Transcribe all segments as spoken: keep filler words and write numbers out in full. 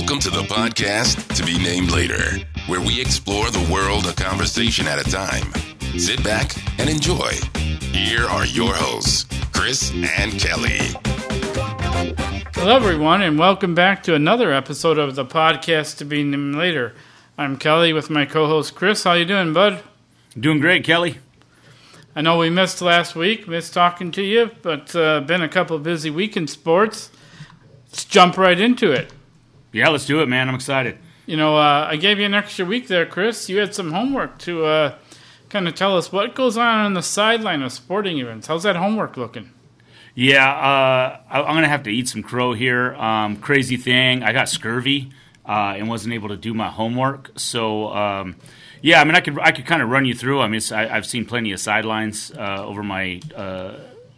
Welcome to the podcast To Be Named Later, where we explore the world a conversation at a time. Sit back and enjoy. Here are your hosts, Chris and Kelly. Hello, everyone, and welcome back to another episode of the podcast To Be Named Later. I'm Kelly with my co-host Chris. How you doing, bud? Doing great, Kelly. I know we missed last week, missed talking to you, but uh, been a couple of busy week in sports. Let's jump right into it. Yeah, let's do it, man. I'm excited. You know, uh, I gave you an extra week there, Chris. You had some homework to uh, kind of tell us what goes on on the sideline of sporting events. How's that homework looking? Yeah, uh, I, I'm going to have to eat some crow here. Um, crazy thing, I got scurvy uh, and wasn't able to do my homework. So, um, yeah, I mean, I could I could kind of run you through. I mean, it's, I, I've seen plenty of sidelines uh, over my uh, uh,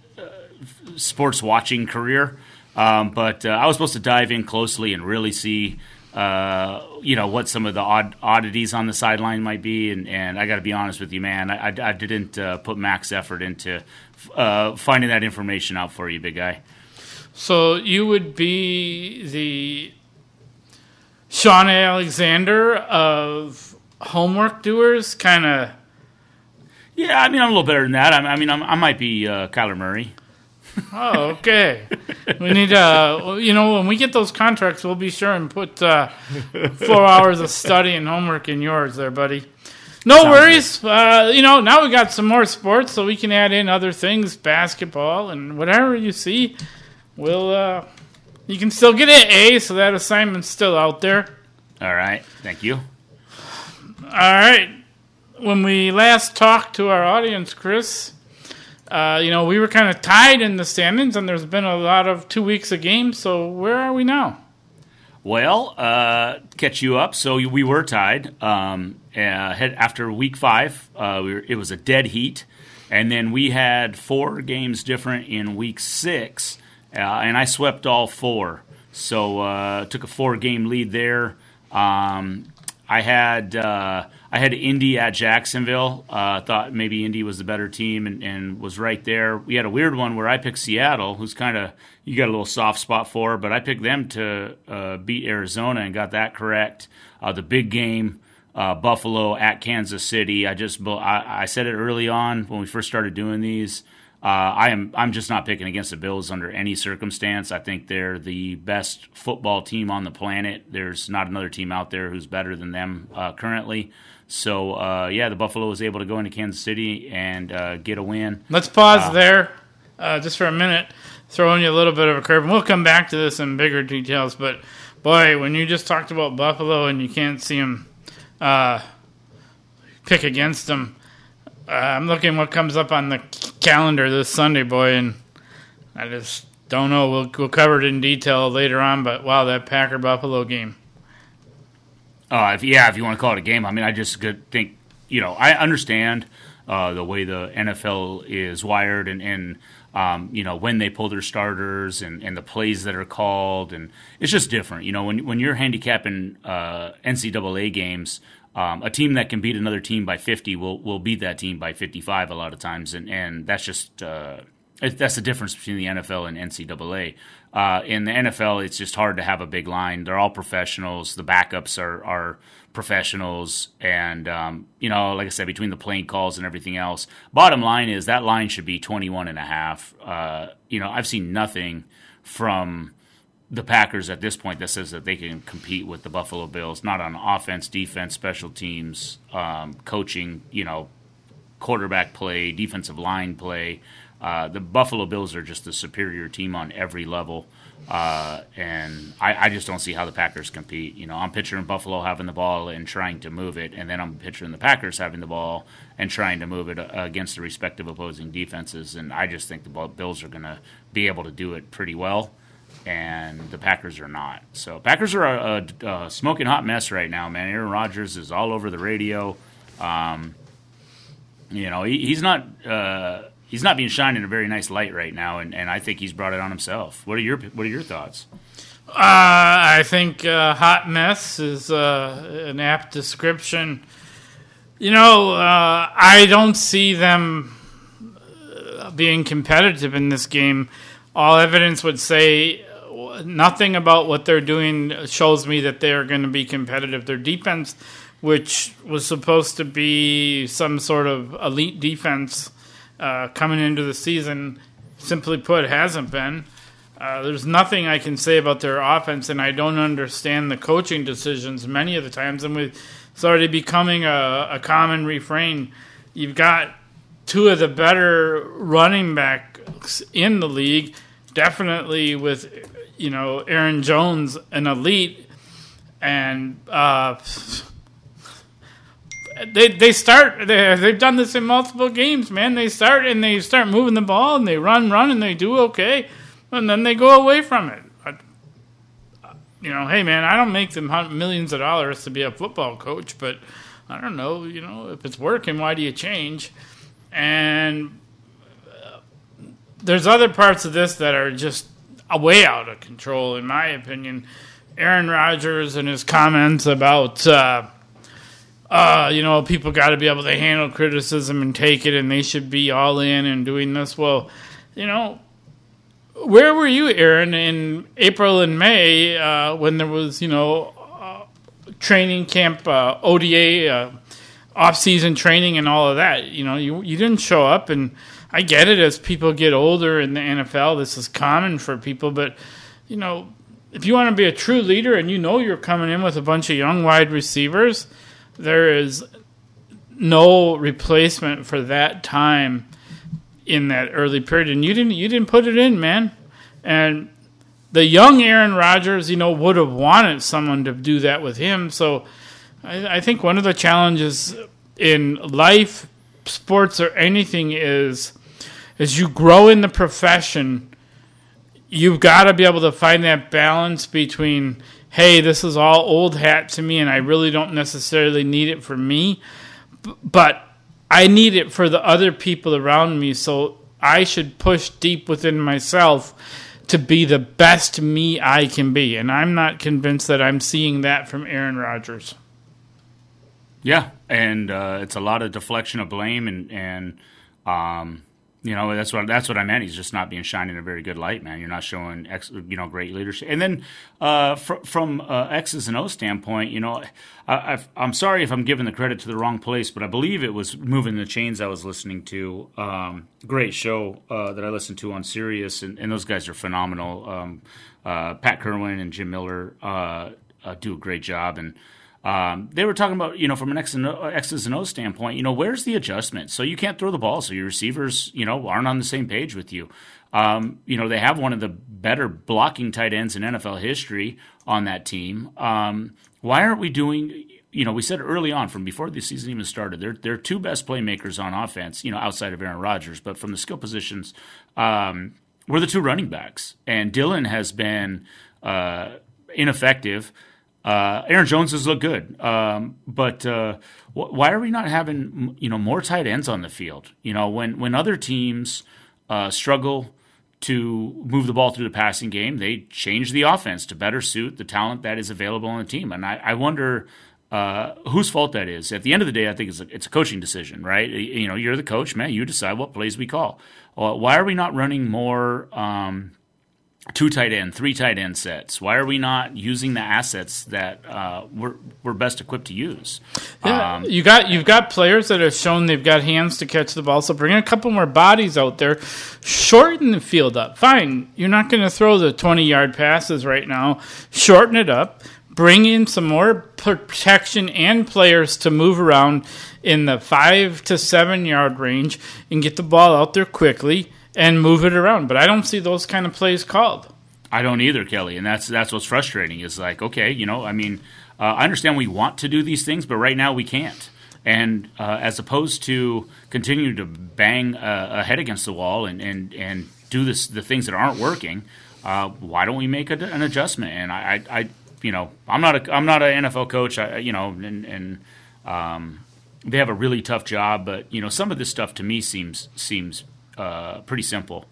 sports watching career. Um, but uh, I was supposed to dive in closely and really see, uh, you know, what some of the odd oddities on the sideline might be. And, and I got to be honest with you, man, I, I, I didn't uh, put max effort into uh, finding that information out for you, big guy. So you would be the Sean Alexander of homework doers, kind of. Yeah, I mean, I'm a little better than that. I, I mean, I'm, I might be uh, Kyler Murray. Oh, okay. We need, uh, you know, when we get those contracts, we'll be sure and put uh, four hours of study and homework in yours there, buddy. No Sounds worries. Uh, you know, now we got some more sports, so we can add in other things, basketball and whatever you see. We'll, uh, you can still get an A, so that assignment's still out there. All right. Thank you. All right. When we last talked to our audience, Chris, Uh, you know, we were kind of tied in the standings, and there's been a lot of two weeks of games, so where are we now? Well, uh, catch you up. So we were tied. Um, uh, had, after week five, uh, we were, it was a dead heat, and then we had four games different in week six, uh, and I swept all four. So uh, took a four-game lead there. Um, I had uh, I had Indy at Jacksonville. Uh, thought maybe Indy was the better team and, and was right there. We had a weird one where I picked Seattle, who's kind of you got a little soft spot for, but I picked them to uh, beat Arizona and got that correct. Uh, the big game, uh, Buffalo at Kansas City. I just I, I said it early on when we first started doing these. Uh, I am I'm just not picking against the Bills under any circumstance. I think they're the best football team on the planet. There's not another team out there who's better than them uh, currently. So, uh, yeah, the Buffalo was able to go into Kansas City and uh, get a win. Let's pause uh, there uh, just for a minute, throwing you a little bit of a curve. And we'll come back to this in bigger details. But, boy, when you just talked about Buffalo and you can't see them uh, pick against them, uh, I'm looking what comes up on the calendar this Sunday, boy, and I just don't know. We'll, we'll cover it in detail later on, but, wow, that Packer-Buffalo game. Uh, if, yeah, if you want to call it a game. I mean, I just could think, you know, I understand uh, the way the N F L is wired and, and um, you know, when they pull their starters and, and the plays that are called. And it's just different. You know, when, when you're handicapping uh, N C double A games, um, a team that can beat another team by fifty will, will beat that team by fifty-five a lot of times. And, and that's just uh, that's the difference between the N F L and N C double A. Uh, in the N F L, it's just hard to have a big line. They're all professionals. The backups are, are professionals. And, um, you know, like I said, between the playing calls and everything else, bottom line is that line should be twenty-one and a half. Uh, you know, I've seen nothing from the Packers at this point that says that they can compete with the Buffalo Bills, not on offense, defense, special teams, um, coaching, you know, quarterback play, defensive line play. Uh, the Buffalo Bills are just the superior team on every level, uh, and I, I just don't see how the Packers compete. You know, I'm picturing Buffalo having the ball and trying to move it, and then I'm picturing the Packers having the ball and trying to move it uh, against the respective opposing defenses, and I just think the Bills are going to be able to do it pretty well, and the Packers are not. So Packers are a, a, a smoking hot mess right now, man. Aaron Rodgers is all over the radio. Um, you know, he, he's not uh, – He's not being shined in a very nice light right now, and, and I think he's brought it on himself. What are your What are your thoughts? Uh, I think uh, hot mess is uh, an apt description. You know, uh, I don't see them being competitive in this game. All evidence would say know, nothing about what they're doing shows me that they are going to be competitive. Their defense, which was supposed to be some sort of elite defense uh, coming into the season, simply put, hasn't been. Uh, there's nothing I can say about their offense, and I don't understand the coaching decisions many of the times. And with it's already becoming a, a common refrain. You've got two of the better running backs in the league, definitely with, you know, Aaron Jones, an elite, and uh, they they start. They they've done this in multiple games, man. They start and they start moving the ball and they run, run, and they do okay, and then they go away from it. You know, hey, man, I don't make them millions of dollars to be a football coach, but I don't know, you know, if it's working, why do you change? And uh, there's other parts of this that are just way out of control, in my opinion. Aaron Rodgers and his comments about, uh, uh, you know, people got to be able to handle criticism and take it, and they should be all in and doing this. Well, you know, where were you, Aaron, in April and May uh, when there was, you know, uh, training camp, uh, O D A, uh, off-season training and all of that? You know, you you didn't show up, and I get it. As people get older in the N F L, this is common for people. But, you know, if you want to be a true leader and you know you're coming in with a bunch of young wide receivers, there is no replacement for that time in that early period, and you didn't you didn't put it in, man. And the young Aaron Rodgers, you know, would have wanted someone to do that with him. So I, I think one of the challenges in life, sports, or anything is as you grow in the profession, you've got to be able to find that balance between, hey, this is all old hat to me, and I really don't necessarily need it for me, but I need it for the other people around me, so I should push deep within myself to be the best me I can be. And I'm not convinced that I'm seeing that from Aaron Rodgers. Yeah, and uh, it's a lot of deflection of blame, and and um, you know that's what that's what I meant. He's just not being shined in a very good light, man. You're not showing ex, you know great leadership. And then uh, fr- from uh, X's and O standpoint, you know, I, I've, I'm sorry if I'm giving the credit to the wrong place, but I believe it was Moving the Chains I was listening to. Um, great show uh, that I listened to on Sirius, and, and those guys are phenomenal. Um, uh, Pat Kerwin and Jim Miller uh, uh, do a great job, and Um, they were talking about, you know, from an X and o, X's and O standpoint, you know, where's the adjustment? So you can't throw the ball, so your receivers, you know, aren't on the same page with you. Um, you know, they have one of the better blocking tight ends in N F L history on that team. Um, why aren't we doing, you know, we said early on from before the season even started, they're, they're two best playmakers on offense, you know, outside of Aaron Rodgers, but from the skill positions, um, we're the two running backs. And Dillon has been uh, ineffective. Uh, Aaron Jones has looked good, um, but uh, wh- why are we not having you know more tight ends on the field? You know, when when other teams uh, struggle to move the ball through the passing game, they change the offense to better suit the talent that is available on the team. And I, I wonder uh, whose fault that is. At the end of the day, I think it's a, it's a coaching decision, right? You know, you're the coach, man. You decide what plays we call. Uh, why are we not running more? Um, Two tight end, three tight end sets. Why are we not using the assets that uh, we're we're best equipped to use? Yeah, um, you got you've got players that have shown they've got hands to catch the ball. So bring a couple more bodies out there, shorten the field up. Fine, you're not going to throw the twenty yard passes right now. Shorten it up. Bring in some more protection and players to move around in the five to seven yard range and get the ball out there quickly and move it around. But I don't see those kind of plays called. I don't either, Kelly, and that's that's what's frustrating. Is like, okay, you know, I mean, uh, I understand we want to do these things, but right now we can't. And uh, as opposed to continue to bang uh, a head against the wall and and, and do this the things that aren't working, uh, why don't we make a, an adjustment? And I, I, I, you know, I'm not a I'm not an N F L coach, I, you know, and, and um, they have a really tough job, but you know, some of this stuff to me seems seems. Uh, pretty simple,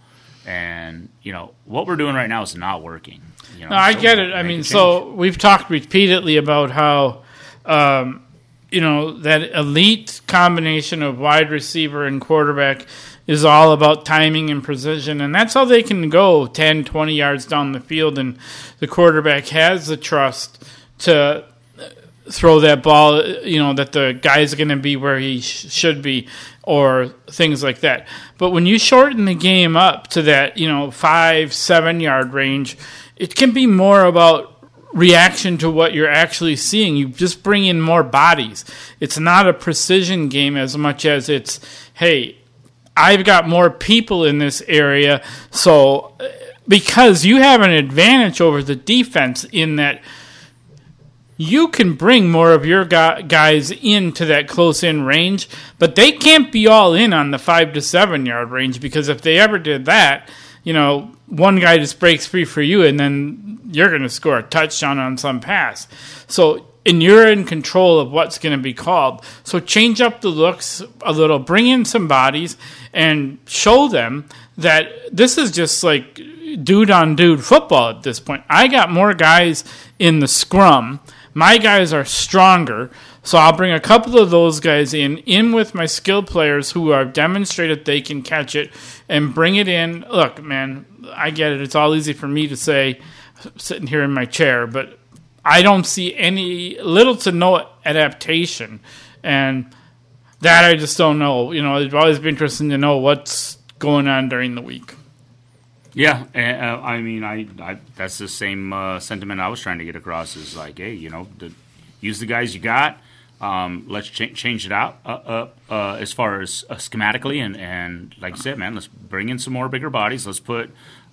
and you know what we're doing right now is not working. You know, no, I so get it. I mean, so we've talked repeatedly about how, um, you know, that elite combination of wide receiver and quarterback is all about timing and precision, and that's how they can go ten, twenty yards down the field, and the quarterback has the trust to throw that ball, you know, that the guy's going to be where he sh- should be, or things like that. But when you shorten the game up to that, you know, five, seven-yard range, it can be more about reaction to what you're actually seeing. You just bring in more bodies. It's not a precision game as much as it's, hey, I've got more people in this area, so because you have an advantage over the defense in that you can bring more of your guys into that close-in range, but they can't be all in on the five to seven-yard range, because if they ever did that, you know, one guy just breaks free for you, and then you're going to score a touchdown on some pass. So, and you're in control of what's going to be called. So change up the looks a little, bring in some bodies, and show them that this is just like dude-on-dude football at this point. I got more guys in the scrum. My guys are stronger, so I'll bring a couple of those guys in, in with my skilled players who have demonstrated they can catch it, and bring it in. Look, man, I get it. It's all easy for me to say sitting here in my chair, but I don't see any, little to no adaptation, and that I just don't know. You know, it'd always be interesting to know what's going on during the week. Yeah, uh, I mean, I, I that's the same uh, sentiment I was trying to get across. Is like, hey, you know, the, use the guys you got. Um, let's ch- change it out uh, uh, uh, as far as uh, schematically, and, and like you said, man, let's bring in some more bigger bodies. Let's put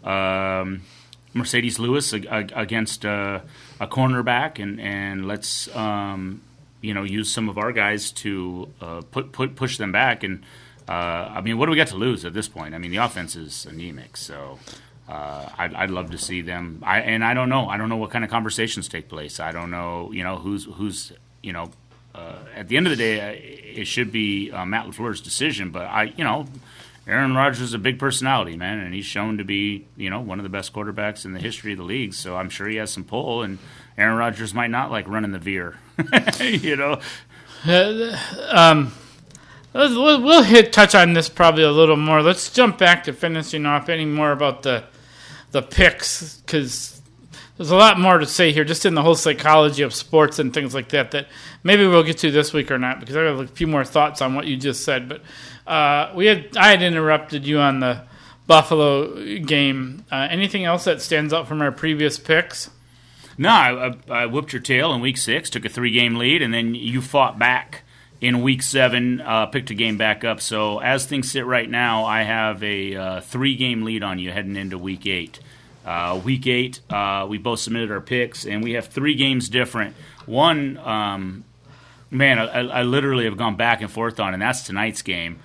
um, Mercedes Lewis ag- ag- against uh, a cornerback, and and let's um, you know, use some of our guys to uh, put put push them back. And uh, I mean, what do we got to lose at this point? I mean, the offense is anemic, so. Uh, I'd, I'd love to see them. I and I don't know. I don't know what kind of conversations take place. I don't know. You know, who's who's. You know, uh, at the end of the day, it should be uh, Matt LaFleur's decision. But I, you know, Aaron Rodgers is a big personality, man, and he's shown to be, you know, one of the best quarterbacks in the history of the league. So I'm sure he has some pull. And Aaron Rodgers might not like running the veer. You know. Uh, um. We'll, we'll hit touch on this probably a little more. Let's jump back to finishing off any more about the the picks, because there's a lot more to say here, just in the whole psychology of sports and things like that, that maybe we'll get to this week or not, because I have a few more thoughts on what you just said. But uh, we had I had interrupted you on the Buffalo game. Uh, anything else that stands out from our previous picks? No, I, I whooped your tail in week six, took a three-game lead, and then you fought back in week seven, uh, picked a game back up. So as things sit right now, I have a uh, three-game lead on you heading into week eight. Uh, week eight, uh, we both submitted our picks, and we have three games different. One, um, man, I, I literally have gone back and forth on, and that's tonight's game.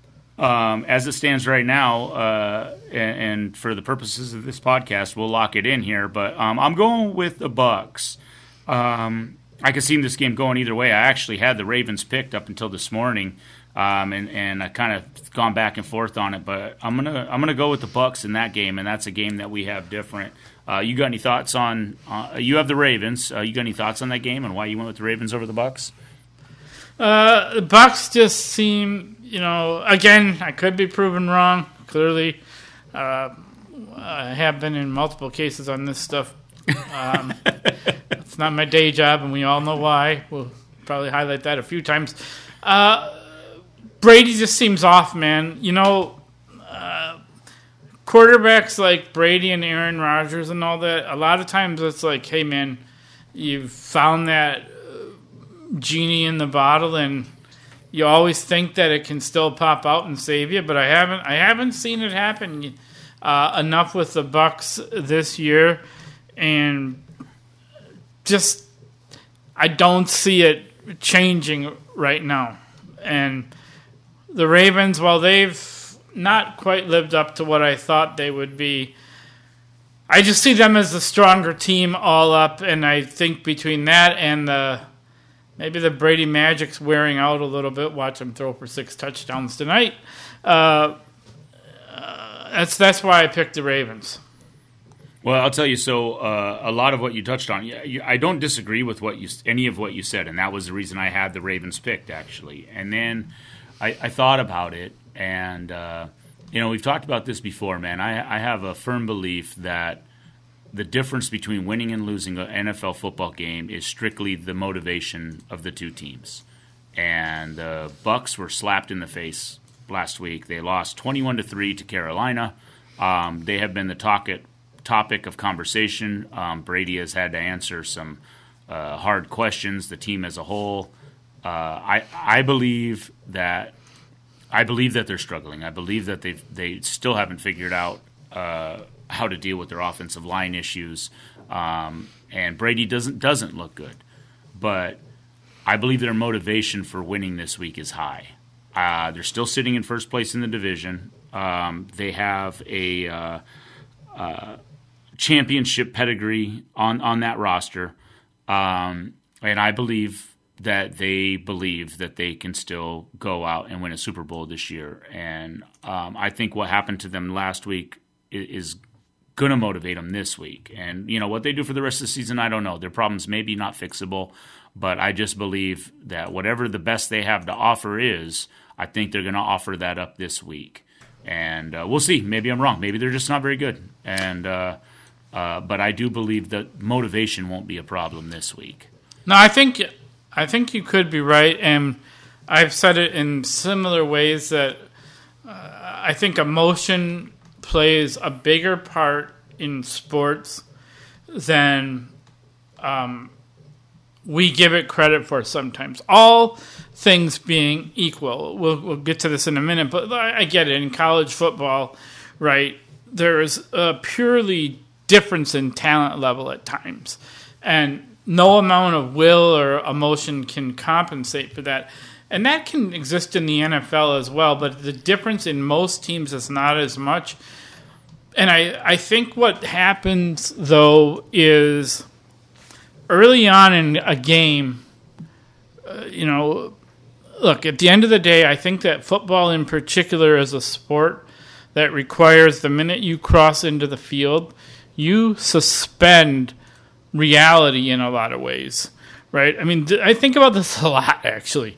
Um, as it stands right now, uh, and, and for the purposes of this podcast, we'll lock it in here. But um, I'm going with the Bucs. Um, I could see this game going either way. I actually had the Ravens picked up until this morning, um, and and I kind of gone back and forth on it. But I'm gonna I'm gonna go with the Bucs in that game, and that's a game that we have different. Uh, you got any thoughts on? Uh, you have the Ravens. Uh, you got any thoughts on that game and why you went with the Ravens over the Bucs? Uh, the Bucs just seem, you know, again, I could be proven wrong. Clearly, uh, I have been in multiple cases on this stuff. Um, it's not my day job, and we all know why. We'll probably highlight that a few times. Uh, Brady just seems off, man. You know, uh, quarterbacks like Brady and Aaron Rodgers and all that, a lot of times it's like, hey, man, you've found that genie in the bottle, and you always think that it can still pop out and save you, but I haven't I haven't seen it happen uh, enough with the Bucs this year. And just, I don't see it changing right now. And the Ravens, while they've not quite lived up to what I thought they would be, I just see them as the stronger team all up. And I think between that and the maybe the Brady Magic's wearing out a little bit, watch them throw for six touchdowns tonight. Uh, uh, that's that's why I picked the Ravens. Well, I'll tell you. So, uh, a lot of what you touched on, I don't disagree with what you, any of what you said, and that was the reason I had the Ravens picked, actually. And then I, I thought about it, and uh, You know, we've talked about this before, man. I, I have a firm belief that the difference between winning and losing an N F L football game is strictly the motivation of the two teams. And the Bucs were slapped in the face last week. They lost twenty-one to three to Carolina. Um, they have been the topic topic of conversation. Um, Brady has had to answer some uh, hard questions. The team as a whole, uh, I I believe that I believe that they're struggling. I believe that they they still haven't figured out uh, how to deal with their offensive line issues. Um, and Brady doesn't doesn't look good, but I believe their motivation for winning this week is high. Uh, they're still sitting in first place in the division. Um, they have a uh, uh, championship pedigree on, on that roster. Um, and I believe that they believe that they can still go out and win a Super Bowl this year. And um, I think what happened to them last week is, is going to motivate them this week. And, you know, what they do for the rest of the season, I don't know. Their problems may be not fixable. But I just believe that whatever the best they have to offer is, I think they're going to offer that up this week. And uh, we'll see. Maybe I'm wrong. Maybe they're just not very good. And uh, uh, but I do believe that motivation won't be a problem this week. No, I think I think you could be right. And I've said it in similar ways that uh, I think emotion plays a bigger part in sports than um, we give it credit for sometimes. All things being equal. We'll, we'll get to this in a minute, but I get it. In college football, right, there is a purely difference in talent level at times. And no amount of will or emotion can compensate for that. And that can exist in the N F L as well, but the difference in most teams is not as much. And I, I think what happens, though, is early on in a game, uh, you know, look, at the end of the day, I think that football in particular is a sport that requires the minute you cross into the field, you suspend reality in a lot of ways, right? I mean, I think about this a lot, actually.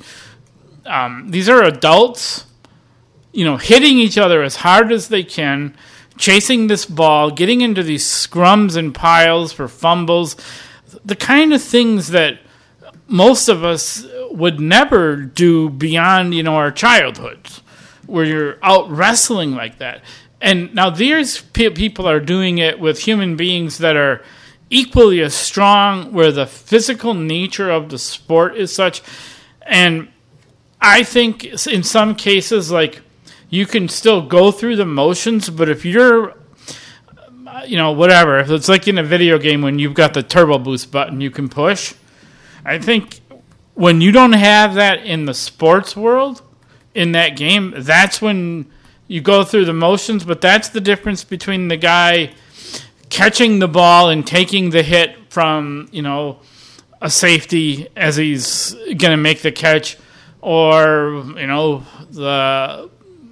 Um, these are adults, you know, hitting each other as hard as they can, chasing this ball, getting into these scrums and piles for fumbles, the kind of things that most of us would never do beyond, you know, our childhoods, where you're out wrestling like that. And now these pe- people are doing it with human beings that are equally as strong, where the physical nature of the sport is such. And I think in some cases, like, you can still go through the motions, but if you're, you know, whatever, if it's like in a video game when you've got the turbo boost button you can push, I think when you don't have that in the sports world, in that game, that's when you go through the motions. But that's the difference between the guy catching the ball and taking the hit from, you know, a safety as he's going to make the catch, or, you know, the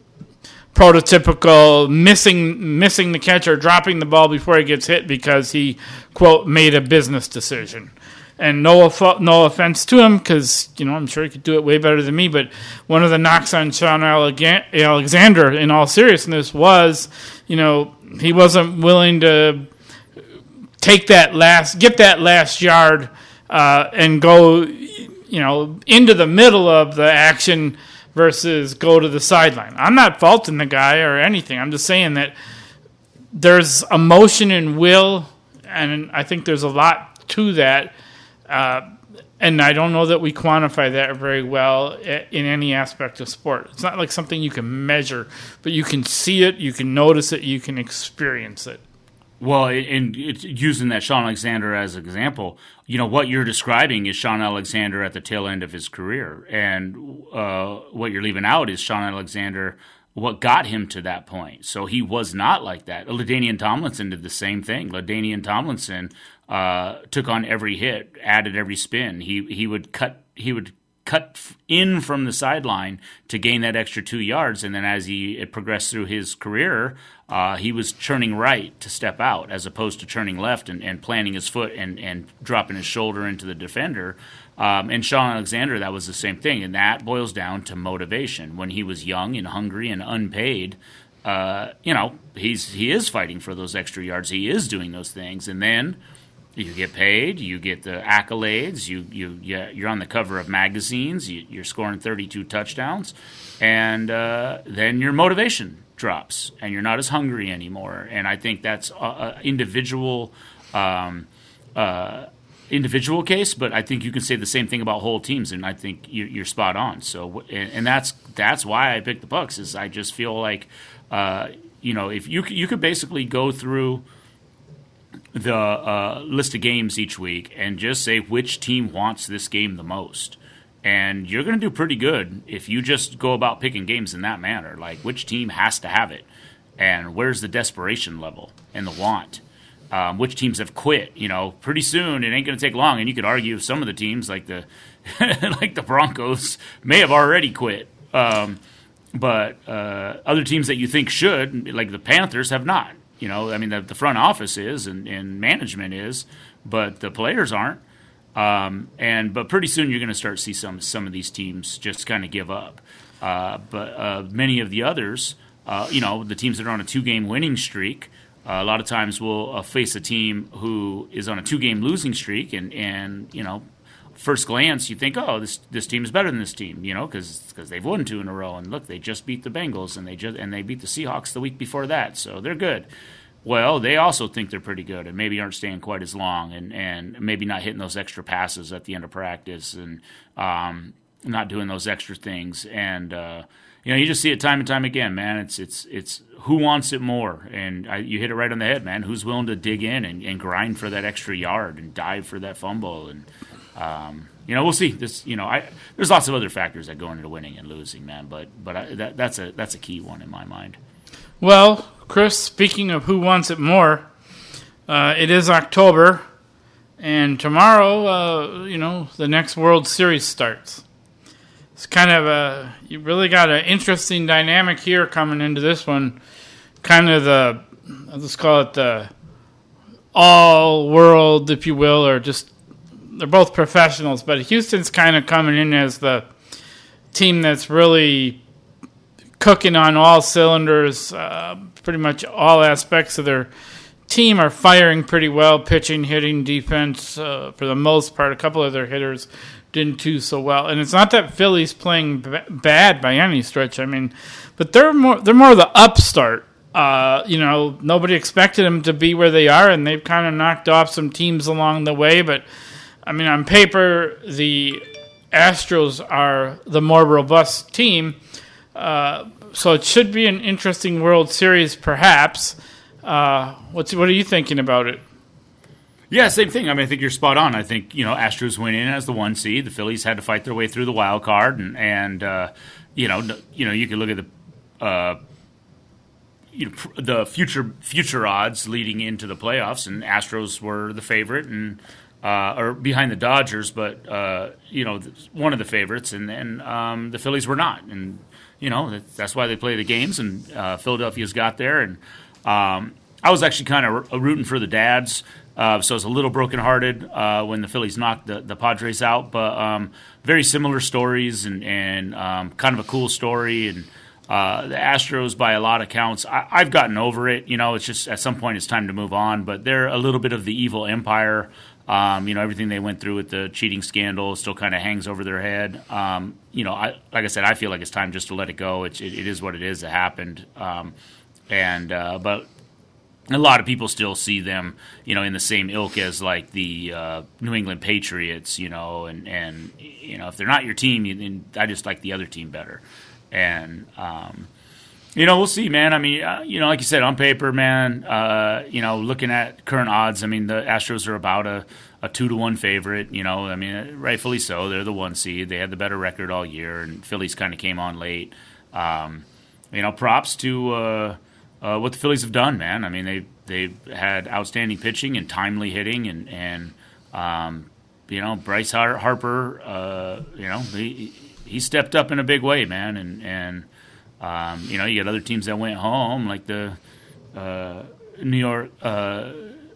prototypical missing missing the catch or dropping the ball before he gets hit because he, quote, made a business decision. And no no offense to him, because, you know, I'm sure he could do it way better than me, but one of the knocks on Sean Alexander, in all seriousness, was, you know, he wasn't willing to take that last, get that last yard uh, and go, you know, into the middle of the action versus go to the sideline. I'm not faulting the guy or anything. I'm just saying that there's emotion and will, and I think there's a lot to that. Uh, and I don't know that we quantify that very well in any aspect of sport. It's not like something you can measure, but you can see it, you can notice it, you can experience it. Well, and it's using that Sean Alexander as an example, you know, what you're describing is Sean Alexander at the tail end of his career. And uh, what you're leaving out is Sean Alexander, what got him to that point. So he was not like that. LaDainian Tomlinson did the same thing. LaDainian Tomlinson uh, took on every hit, added every spin. He he would cut he would cut in from the sideline to gain that extra two yards, and then as he progressed through his career, uh, he was churning right to step out as opposed to turning left and, and planting his foot and, and dropping his shoulder into the defender. Um, and Sean Alexander, that was the same thing, and that boils down to motivation. When he was young and hungry and unpaid, uh, you know, he's he is fighting for those extra yards. He is doing those things, and then you get paid, you get the accolades, you you you're on the cover of magazines, you, you're scoring thirty-two touchdowns, and uh, then your motivation drops, and you're not as hungry anymore. And I think that's an individual um, uh, individual case, but I think you can say the same thing about whole teams, and I think you're, you're spot on. So, and, and that's that's why I picked the Bucs. Is I just feel like uh, you know if you you could basically go through the uh, list of games each week and just say which team wants this game the most. And you're going to do pretty good if you just go about picking games in that manner. Like, which team has to have it? And where's the desperation level and the want? Um, which teams have quit? You know, pretty soon it ain't going to take long. And you could argue some of the teams, like the like the Broncos, may have already quit. Um, but uh, other teams that you think should, like the Panthers, have not. You know, I mean, the, the front office is and, and management is, but the players aren't. Um, and but pretty soon you're going to start to see some some of these teams just kind of give up. Uh, but uh, many of the others, uh, you know, the teams that are on a two-game winning streak, uh, a lot of times will uh, face a team who is on a two-game losing streak, and, and you know, first glance you think, oh, this this team is better than this team, you know, because they've won two in a row, and look, they just beat the Bengals, and they just and they beat the Seahawks the week before that, so they're good. Well, they also think they're pretty good and maybe aren't staying quite as long and, and maybe not hitting those extra passes at the end of practice and um, not doing those extra things. And, uh, you know, you just see it time and time again, man. It's it's it's who wants it more? And I, you hit it right on the head, man. Who's willing to dig in and, and grind for that extra yard and dive for that fumble? And, um, you know, we'll see. This, you know, I, there's lots of other factors that go into winning and losing, man. But but I, that, that's a that's a key one in my mind. Well, Chris, speaking of who wants it more, uh, it is October, and tomorrow, uh, you know, the next World Series starts. It's kind of a, you really got an interesting dynamic here coming into this one. Kind of the, let's call it the all-world, if you will, or just, they're both professionals, but Houston's kind of coming in as the team that's really cooking on all cylinders. Uh, pretty much all aspects of their team are firing pretty well, pitching, hitting, defense, uh, for the most part. A couple of their hitters didn't do so well. And it's not that Philly's playing b- bad by any stretch. I mean, but they're more they're more the upstart. Uh, you know, nobody expected them to be where they are, and they've kind of knocked off some teams along the way. But, I mean, on paper, the Astros are the more robust team. Uh, so it should be an interesting World Series, perhaps. Uh, what's what are you thinking about it? Yeah, same thing. I mean, I think you're spot on. I think, you know, Astros went in as the one seed. The Phillies had to fight their way through the wild card, and and uh, you know, you know, you could look at the uh, you know, the future future odds leading into the playoffs, and Astros were the favorite, and uh, or behind the Dodgers, but uh, you know, one of the favorites, and then um, the Phillies were not, and you know, that's why they play the games, and uh, Philadelphia's got there, and um, I was actually kind of rooting for the Dads, uh, so I was a little brokenhearted uh, when the Phillies knocked the, the Padres out, but um, very similar stories, and, and um, kind of a cool story, and uh, the Astros, by a lot of counts, I, I've gotten over it. You know, it's just at some point it's time to move on, but they're a little bit of the evil empire. Um, you know, everything they went through with the cheating scandal still kind of hangs over their head. Um, you know, I, like I said, I feel like it's time just to let it go. It, it, it is what it is. It happened. Um, and uh, but a lot of people still see them, you know, in the same ilk as like the uh, New England Patriots, you know, and, and you know, if they're not your team, you, then I just like the other team better. And, um, you know, we'll see, man. I mean, uh, you know, like you said, on paper, man, uh, you know, looking at current odds, I mean, the Astros are about a, a two to one favorite, you know, I mean, rightfully so. They're the one seed. They had the better record all year, and Phillies kind of came on late. Um, you know, props to uh, uh, what the Phillies have done, man. I mean, they, they've had outstanding pitching and timely hitting, and, and um, you know, Bryce Harper, uh, you know, he, he stepped up in a big way, man, and, and Um, you know, you got other teams that went home, like the uh, New York uh,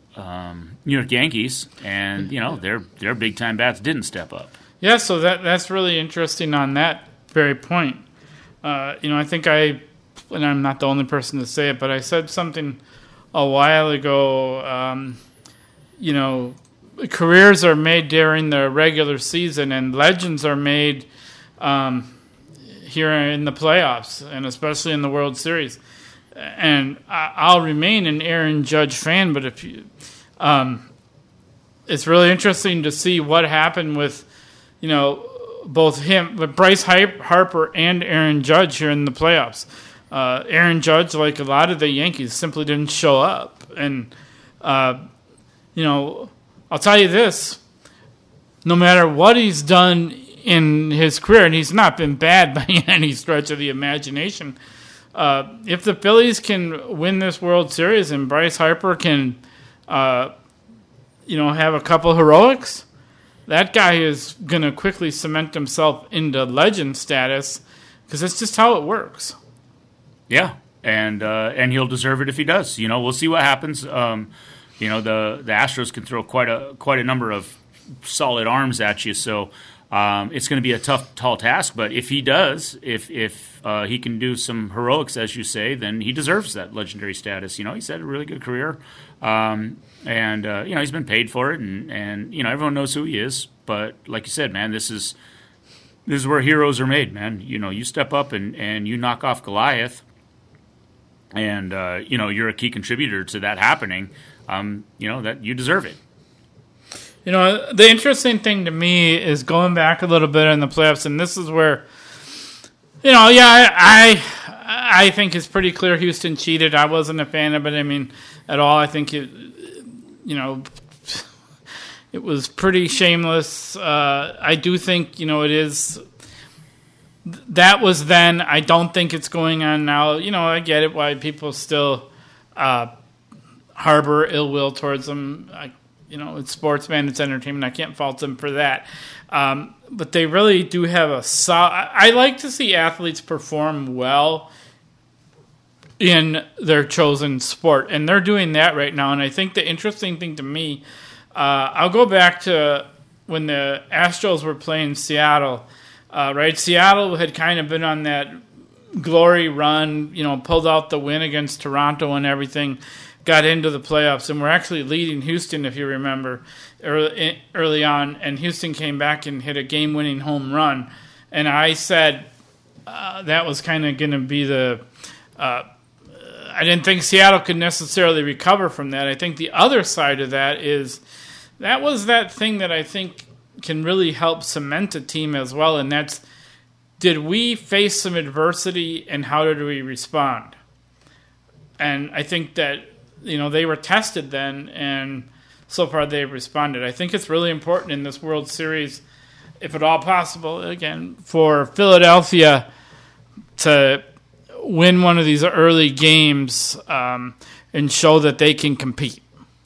um, New York Yankees, and you know their their big time bats didn't step up. Yeah, so that that's really interesting on that very point. Uh, you know, I think I and I'm not the only person to say it, but I said something a while ago. Um, you know, careers are made during the regular season, and legends are made um, here in the playoffs, and especially in the World Series. And I'll remain an Aaron Judge fan, but if you, um, it's really interesting to see what happened with, you know, both him, but Bryce Harper and Aaron Judge here in the playoffs. Uh, Aaron Judge, like a lot of the Yankees, simply didn't show up. And, uh, you know, I'll tell you this, no matter what he's done in his career, and he's not been bad by any stretch of the imagination, uh, if the Phillies can win this World Series and Bryce Harper can, uh, you know, have a couple heroics, that guy is going to quickly cement himself into legend status because that's just how it works. Yeah, and uh, and he'll deserve it if he does. You know, we'll see what happens. Um, you know, the the Astros can throw quite a quite a number of solid arms at you, so um, it's going to be a tough, tall task. But if he does, if if uh, he can do some heroics, as you say, then he deserves that legendary status. You know, he's had a really good career. Um, And, uh, you know, he's been paid for it, and, and, you know, everyone knows who he is. But like you said, man, this is this is where heroes are made, man. You know, you step up and, and you knock off Goliath, and, uh, you know, you're a key contributor to that happening. Um, you know, that you deserve it. You know, the interesting thing to me is going back a little bit in the playoffs, and this is where, you know, yeah, I I think it's pretty clear Houston cheated. I wasn't a fan of it, I mean, at all. I think it, you know, it was pretty shameless. Uh, I do think, you know, it is. That was then. I don't think it's going on now. You know, I get it why people still uh, harbor ill will towards them. I, you know, it's sports, man. It's entertainment. I can't fault them for that. Um, but they really do have a solid. I like to see athletes perform well in their chosen sport, and they're doing that right now. And I think the interesting thing to me, uh, I'll go back to when the Astros were playing Seattle, uh, right? Seattle had kind of been on that glory run, you know, pulled out the win against Toronto and everything, got into the playoffs, and we're actually leading Houston, if you remember, early, early on, and Houston came back and hit a game-winning home run. And I said uh, that was kind of going to be the uh, – I didn't think Seattle could necessarily recover from that. I think the other side of that is that was that thing that I think can really help cement a team as well, and that's, did we face some adversity and how did we respond? And I think that, you know, they were tested then, and so far they've responded. I think it's really important in this World Series, if at all possible, again, for Philadelphia to win one of these early games um, and show that they can compete.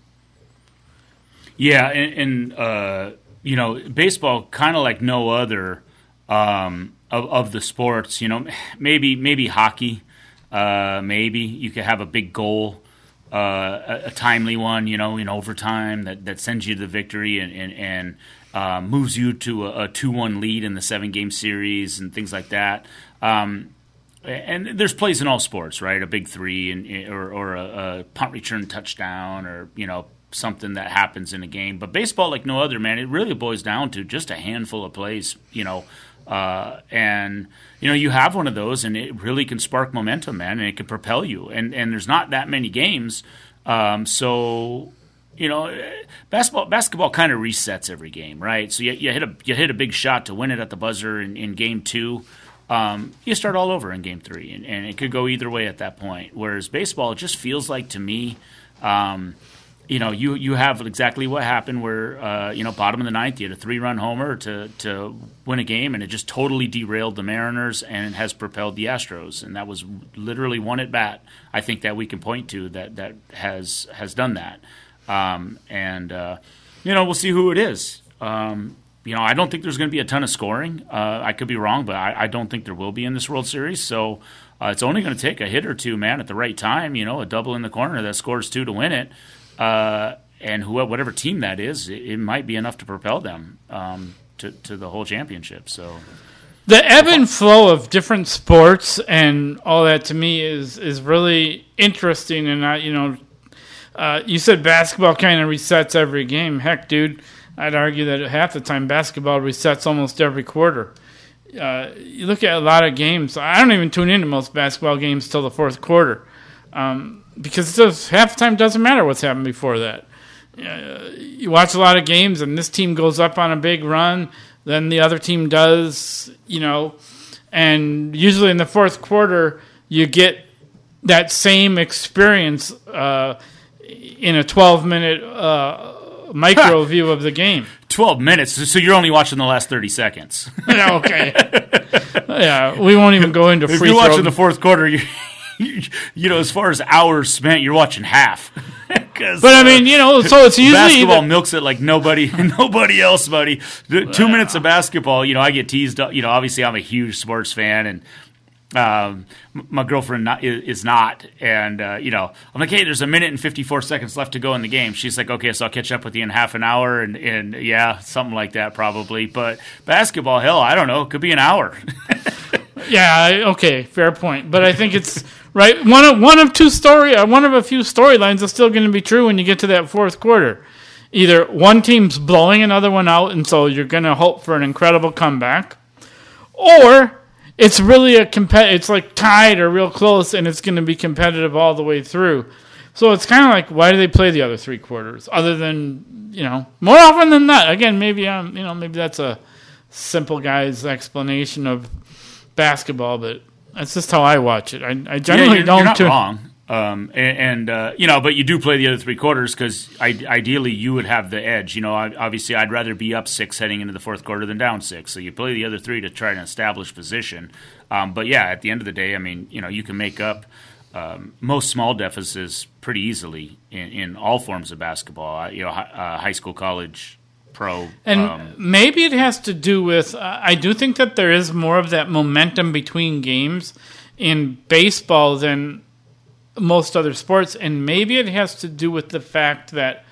Yeah, and, and uh, you know, baseball, kind of like no other um, of, of the sports, you know, maybe maybe hockey, uh, maybe you could have a big goal, uh, a, a timely one, you know, in overtime that, that sends you to the victory and, and, and uh, moves you to a, a two one lead in the seven-game series and things like that. Um And there's plays in all sports, right? A big three, and or, or a, a punt return touchdown, or you know something that happens in a game. But baseball, like no other, man, it really boils down to just a handful of plays, you know. Uh, and you know you have one of those, and it really can spark momentum, man, and it can propel you. And and there's not that many games, um, so you know basketball basketball kind of resets every game, right? So you, you hit a you hit a big shot to win it at the buzzer in, in game two. Um, you start all over in game three, and, and it could go either way at that point. Whereas baseball, it just feels like to me, um, you know, you, you have exactly what happened where, uh, you know, bottom of the ninth, you had a three-run homer to, to win a game, and it just totally derailed the Mariners and has propelled the Astros. And that was literally one at bat, I think, that we can point to that, that has has done that. Um, and, uh, you know, we'll see who it is. Um You know, I don't think there's going to be a ton of scoring. Uh, I could be wrong, but I, I don't think there will be in this World Series. So uh, it's only going to take a hit or two, man, at the right time. You know, a double in the corner that scores two to win it. Uh, and whoever, whatever team that is, it, it might be enough to propel them um, to, to the whole championship. So, The ebb and flow of different sports and all that to me is is really interesting. And I, you know, uh, you said basketball kind of resets every game. Heck, dude, I'd argue that half the time basketball resets almost every quarter. Uh, you look at a lot of games. I don't even tune into most basketball games till the fourth quarter um, because it does, half the time it doesn't matter what's happened before that. Uh, you watch a lot of games and this team goes up on a big run. Then the other team does, you know, and usually in the fourth quarter, you get that same experience uh, in a twelve-minute uh, micro view of the game. twelve minutes, so you're only watching the last thirty seconds. Yeah, okay. Yeah, we won't even go into free throw. If you're watching the fourth quarter, you, you know, as far as hours spent, you're watching half. But I mean, you know, so it's usually basketball either, milks it like nobody, nobody else, buddy. Two wow. minutes of basketball, you know, I get teased. You know, obviously, I'm a huge sports fan, and um, my girlfriend not, is not. And uh, you know, I'm like, hey, there's a minute and fifty-four seconds left to go in the game. She's like, okay, so I'll catch up with you in half an hour, and, and yeah, something like that probably. But basketball, hell, I don't know, it could be an hour. Yeah, okay, fair point. But I think it's right. One of one of two story, uh, one of a few storylines is still going to be true when you get to that fourth quarter. Either one team's blowing another one out, and so you're going to hope for an incredible comeback, or it's really a compet. It's like tied or real close, and it's going to be competitive all the way through. So it's kind of like, why do they play the other three quarters? Other than, you know, more often than not. Again, maybe I'm, you know, maybe that's a simple guy's explanation of basketball, but that's just how I watch it. I, I generally yeah, you're, don't. You're not tune- wrong, um, and, and uh, you know, but you do play the other three quarters because ideally you would have the edge. You know, obviously, I'd rather be up six heading into the fourth quarter than down six. So you play the other three to try and establish position. Um, but yeah, at the end of the day, I mean, you know, you can make up um, most small deficits pretty easily in, in all forms of basketball. Uh, you know, uh, high school, college. Pro, and um, maybe it has to do with uh, I do think that there is more of that momentum between games in baseball than most other sports, and maybe it has to do with the fact that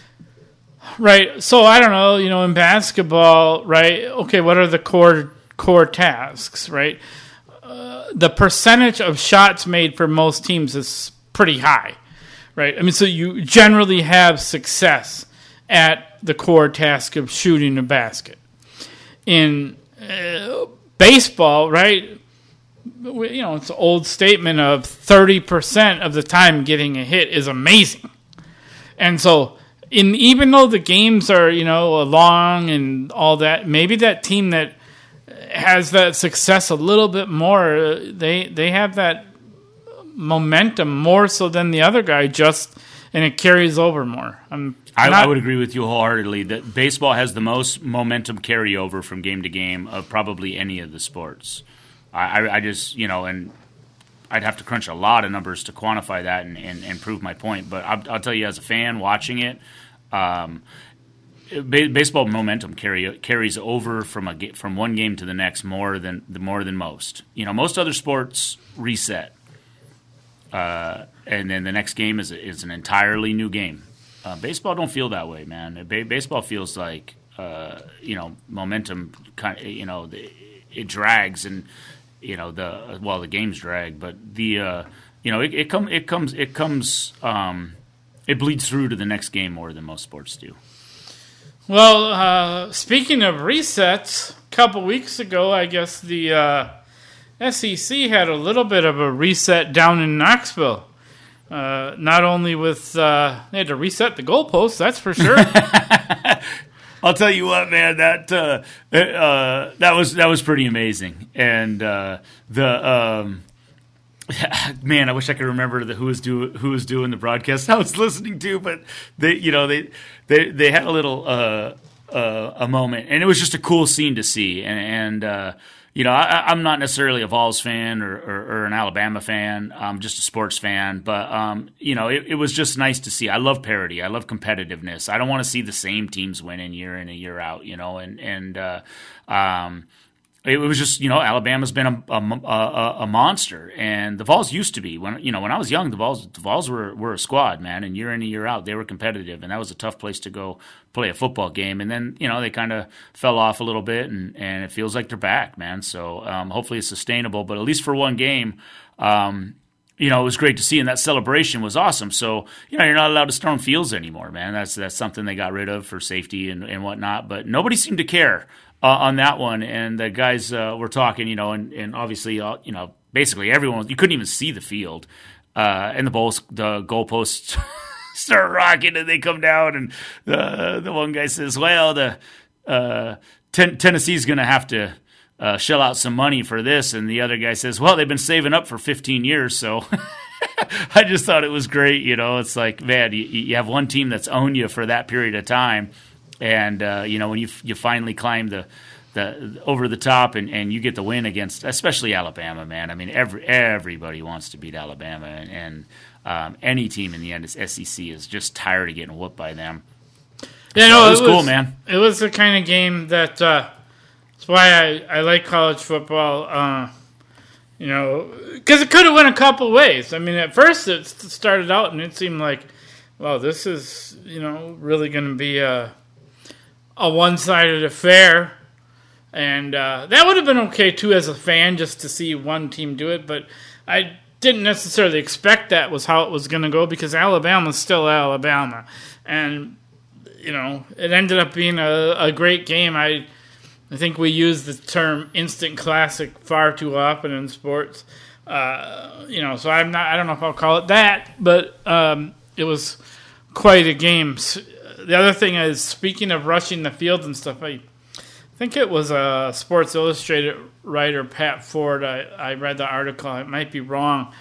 right so I don't know, you know, in basketball, right, okay, what are the core core tasks, right? Uh, the percentage of shots made for most teams is pretty high, right? I mean, so you generally have success at the core task of shooting a basket. In uh, baseball, right, you know, it's an old statement of thirty percent of the time getting a hit is amazing. And so, in even though the games are, you know, long and all that, maybe that team that has that success a little bit more, they they have that momentum more so than the other guy, just and it carries over more. I'm I, not, I would agree with you wholeheartedly that baseball has the most momentum carryover from game to game of probably any of the sports. I, I, I just, you know, and I'd have to crunch a lot of numbers to quantify that and, and, and prove my point. But I'll, I'll tell you, as a fan watching it, um, ba- baseball momentum carry, carries over from a from one game to the next more than more than most. You know, most other sports reset, uh, and then the next game is is an entirely new game. Uh, baseball don't feel that way, man. Ba- baseball feels like uh, you know momentum. Kind of, you know, the, it drags, and you know the well the games drag, but the uh, you know it, it comes it comes it comes um, it bleeds through to the next game more than most sports do. Well, uh, speaking of resets, a couple weeks ago, I guess the uh, S E C had a little bit of a reset down in Knoxville. Uh, not only with uh, they had to reset the goalposts, that's for sure. I'll tell you what, man, that uh, uh, that was that was pretty amazing, and uh, the um, man, I wish I could remember the who was do who was doing the broadcast I was listening to, but they, you know, they they they had a little uh, uh, a moment, and it was just a cool scene to see, and and. Uh, You know, I, I'm not necessarily a Vols fan or, or, or an Alabama fan. I'm just a sports fan. But, um, you know, it, it was just nice to see. I love parity. I love competitiveness. I don't want to see the same teams winning year in and year out, you know. And, and uh, um, it was just, you know, Alabama's been a, a, a, a monster, and the Vols used to be. When you know, when I was young, the Vols, the Vols were, were a squad, man, and year in and year out, they were competitive, and that was a tough place to go play a football game. And then, you know, they kind of fell off a little bit, and, and it feels like they're back, man. So um, hopefully it's sustainable, but at least for one game, um, you know, it was great to see, and that celebration was awesome. So, you know, you're not allowed to storm fields anymore, man. That's that's something they got rid of for safety and, and whatnot, but nobody seemed to care. Uh, on that one, and the guys uh, were talking, you know, and, and obviously, uh, you know, basically everyone, you couldn't even see the field, uh, and the bowls, the goalposts start rocking, and they come down, and the the one guy says, "Well, the uh, ten- Tennessee's going to have to uh, shell out some money for this," and the other guy says, "Well, they've been saving up for fifteen years, so." I just thought it was great, you know. It's like, man, you, you have one team that's owned you for that period of time. And, uh, you know, when you you finally climb the, the over the top and, and you get the win against, especially Alabama, man. I mean, every everybody wants to beat Alabama. And, and um, any team in the S E C is just tired of getting whooped by them. Yeah, so no, it was, it was cool, man. It was the kind of game that uh, that's why I, I like college football, uh, you know, because it could have went a couple ways. I mean, at first it started out and it seemed like, well, this is, you know, really going to be a a one-sided affair, and uh, that would have been okay too as a fan just to see one team do it, but I didn't necessarily expect that was how it was going to go because Alabama's still Alabama, and you know it ended up being a, a great game. I I think we use the term instant classic far too often in sports, uh, you know. So I'm not I don't know if I'll call it that, but um, it was quite a game. The other thing is, speaking of rushing the field and stuff, I think it was a Sports Illustrated writer, Pat Ford. I, I read the article. I might be wrong.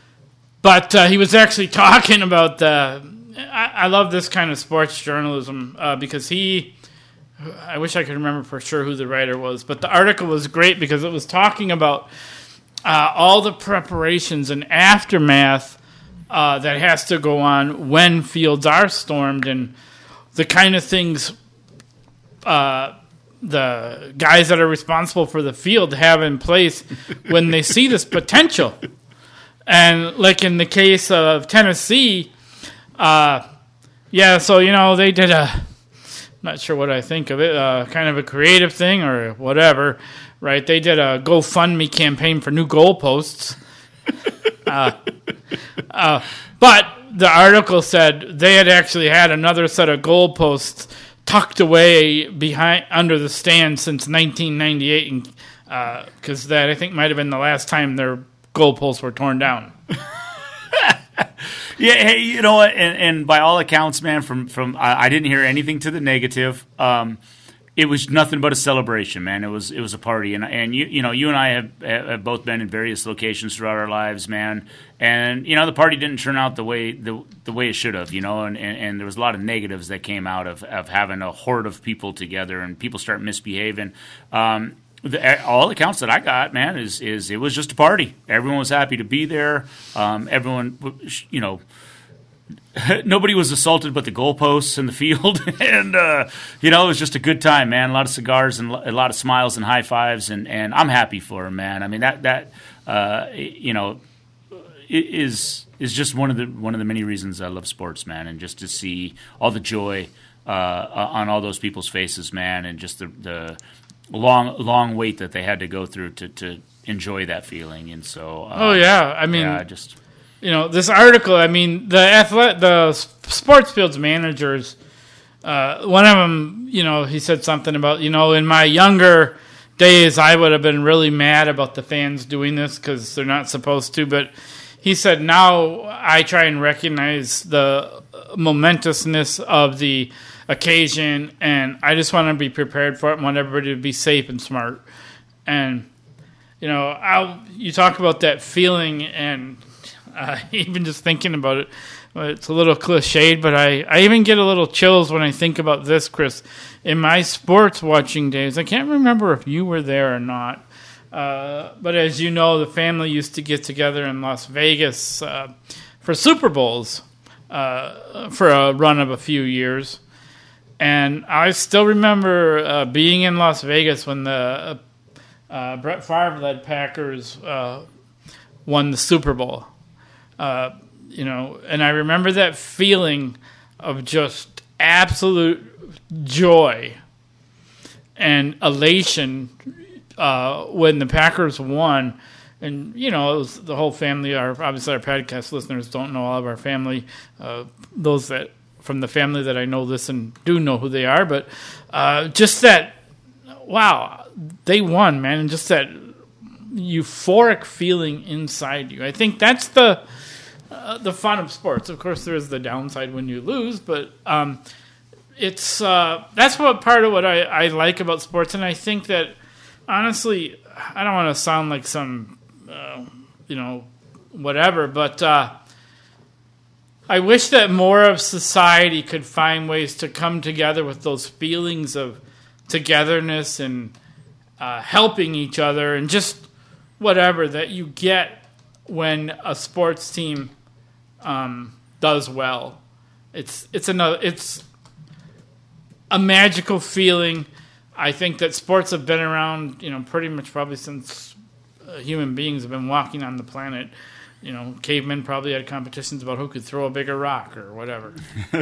But uh, he was actually talking about the... I, I love this kind of sports journalism uh, because he... I wish I could remember for sure who the writer was, but the article was great because it was talking about uh, all the preparations and aftermath uh, that has to go on when fields are stormed and the kind of things uh, the guys that are responsible for the field have in place when they see this potential. And like in the case of Tennessee, uh, yeah, so, you know, they did a, I'm not sure what I think of it, uh, kind of a creative thing or whatever, right? They did a GoFundMe campaign for new goalposts. uh, uh, but the article said they had actually had another set of goalposts tucked away behind under the stand since nineteen ninety-eight, and because uh, that I think might have been the last time their goalposts were torn down. Yeah, hey, you know what? And, and by all accounts, man, from from I, I didn't hear anything to the negative. Um, it was nothing but a celebration, man. It was it was a party, and and you you know you and I have, have both been in various locations throughout our lives, man. And you know the party didn't turn out the way the the way it should have, you know. And, and, and there was a lot of negatives that came out of, of having a horde of people together and people start misbehaving. Um, the, all accounts that I got, man, is is it was just a party. Everyone was happy to be there. Um, everyone, you know. Nobody was assaulted but the goalposts in the field, and uh, you know it was just a good time, man. A lot of cigars and a lot of smiles and high fives, and, and I'm happy for him, man. I mean that that uh, you know is is just one of the one of the many reasons I love sports, man, and just to see all the joy uh, on all those people's faces, man, and just the the long long wait that they had to go through to, to enjoy that feeling, and so uh, oh yeah, I mean, yeah, just. You know, this article, I mean, the athlete, the sports fields managers, uh, one of them, you know, he said something about, you know, in my younger days, I would have been really mad about the fans doing this because they're not supposed to. But he said, now I try and recognize the momentousness of the occasion, and I just want to be prepared for it and want everybody to be safe and smart. And, you know, I'll, you talk about that feeling and... Uh, even just thinking about it, it's a little cliched, but I, I even get a little chills when I think about this, Chris. In my sports watching days, I can't remember if you were there or not, uh, but as you know, the family used to get together in Las Vegas uh, for Super Bowls uh, for a run of a few years. And I still remember uh, being in Las Vegas when the uh, Brett Favre led Packers uh, won the Super Bowl. Uh, you know, and I remember that feeling of just absolute joy and elation uh, when the Packers won. And, you know, it was the whole family. Our obviously, our podcast listeners don't know all of our family. Uh, those that from the family that I know listen do know who they are. But uh, just that, wow, they won, man. And just that euphoric feeling inside you. I think that's the uh, the fun of sports. Of course, there is the downside when you lose. But um, it's uh, that's what part of what I, I like about sports. And I think that, honestly, I don't want to sound like some... Uh, you know, whatever, but uh, I wish that more of society could find ways to come together with those feelings of togetherness and uh, helping each other and just whatever that you get when a sports team um, does well. It's it's another it's a magical feeling. I think that sports have been around, you know, pretty much probably since human beings have been walking on the planet. You know, cavemen probably had competitions about who could throw a bigger rock or whatever.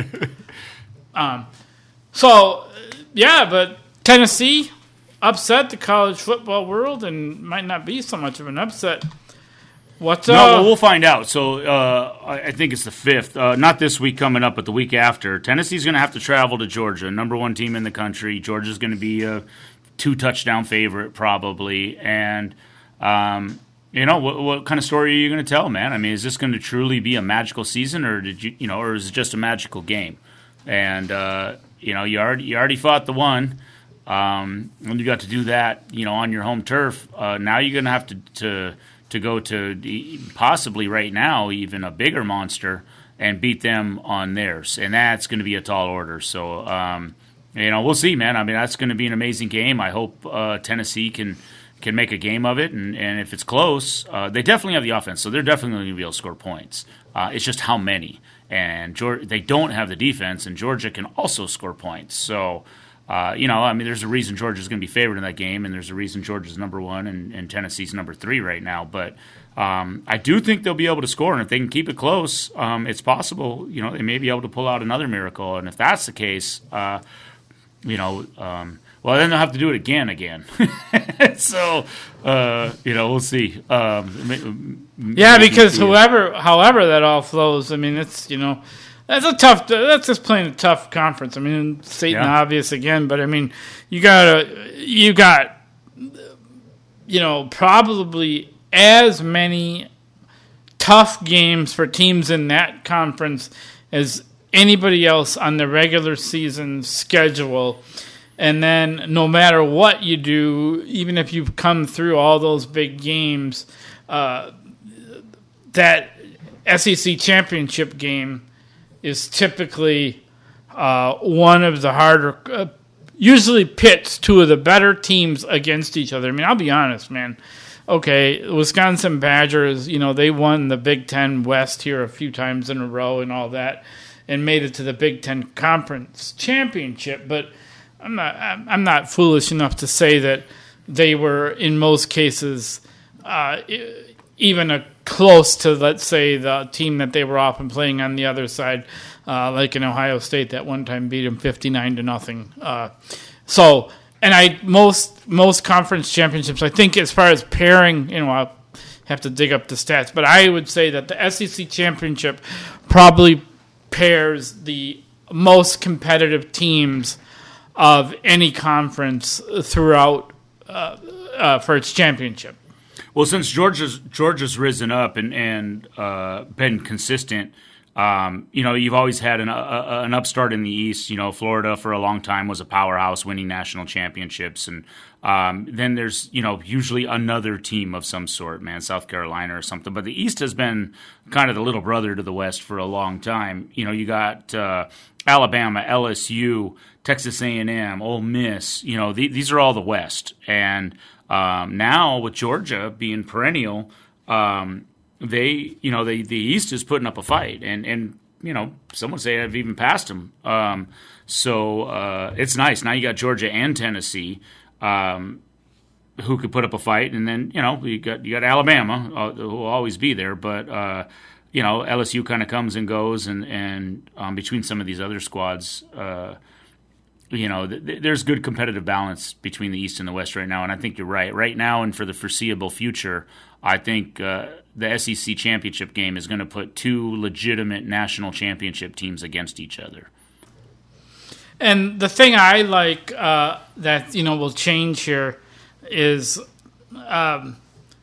um, so, yeah, but Tennessee upset the college football world and might not be so much of an upset. What's no, uh, well, we'll find out. So uh, I think it's the fifth. Uh, not this week coming up, but the week after. Tennessee's going to have to travel to Georgia, number one team in the country. Georgia's going to be a two-touchdown favorite probably, and Um, you know, what, what kind of story are you going to tell, man? I mean, is this going to truly be a magical season, or did you, you know, or is it just a magical game? And uh, you know, you already you already fought the one, um, when you got to do that, you know, on your home turf. Uh, now you're going to have to to to go to possibly right now even a bigger monster and beat them on theirs, and that's going to be a tall order. So, um, you know, we'll see, man. I mean, that's going to be an amazing game. I hope uh, Tennessee can. can make a game of it, and, and if it's close, uh, they definitely have the offense, so they're definitely going to be able to score points. Uh, it's just how many. And Georgia, they don't have the defense, and Georgia can also score points. So, uh, you know, I mean, there's a reason Georgia's going to be favored in that game, and there's a reason Georgia's number one and, and Tennessee's number three right now. But um, I do think they'll be able to score, and if they can keep it close, um, it's possible, you know, they may be able to pull out another miracle. And if that's the case, uh, you know, um, well, then they'll have to do it again, again. so, uh, you know, we'll see. Um, yeah, because whoever, however that all flows, I mean, it's, you know, that's a tough, that's just playing a tough conference. I mean, Satan yeah. obvious again, but I mean, you got you got, you know, probably as many tough games for teams in that conference as anybody else on the regular season schedule. And then no matter what you do, even if you've come through all those big games, uh, that S E C championship game is typically uh, one of the harder, uh, usually pits two of the better teams against each other. I mean, I'll be honest, man. Okay, Wisconsin Badgers, you know, they won the Big Ten West here a few times in a row and all that and made it to the Big Ten Conference Championship, but I'm not. I'm not foolish enough to say that they were, in most cases, uh, even a close to, let's say, the team that they were often playing on the other side, uh, like in Ohio State that one time beat them fifty-nine to nothing. Uh, so, and I most most conference championships, I think, as far as pairing, you know, I'll have to dig up the stats, but I would say that the S E C championship probably pairs the most competitive teams of any conference throughout uh, uh, for its championship. Well, since Georgia's Georgia's risen up and and uh, been consistent, um, you know, you've always had an uh, an upstart in the East. You know, Florida for a long time was a powerhouse, winning national championships, and um, then there's you know usually another team of some sort, man, South Carolina or something. But the East has been kind of the little brother to the West for a long time. You know, you got uh, Alabama, L S U, Texas A and M, Ole Miss, you know, th- these are all the West. And um, now with Georgia being perennial, um, they, you know, they, the East is putting up a fight. And, and you know, some would say I've even passed them. Um, so uh, it's nice. Now you got Georgia and Tennessee. Um, who could put up a fight, and then you know you got you got Alabama uh, who will always be there, but uh, you know L S U kind of comes and goes, and and um, between some of these other squads, uh, you know th- th- there's good competitive balance between the East and the West right now, and I think you're right. Right now and for the foreseeable future, I think uh, the S E C championship game is going to put two legitimate national championship teams against each other. And the thing I like uh, that you know will change here is um,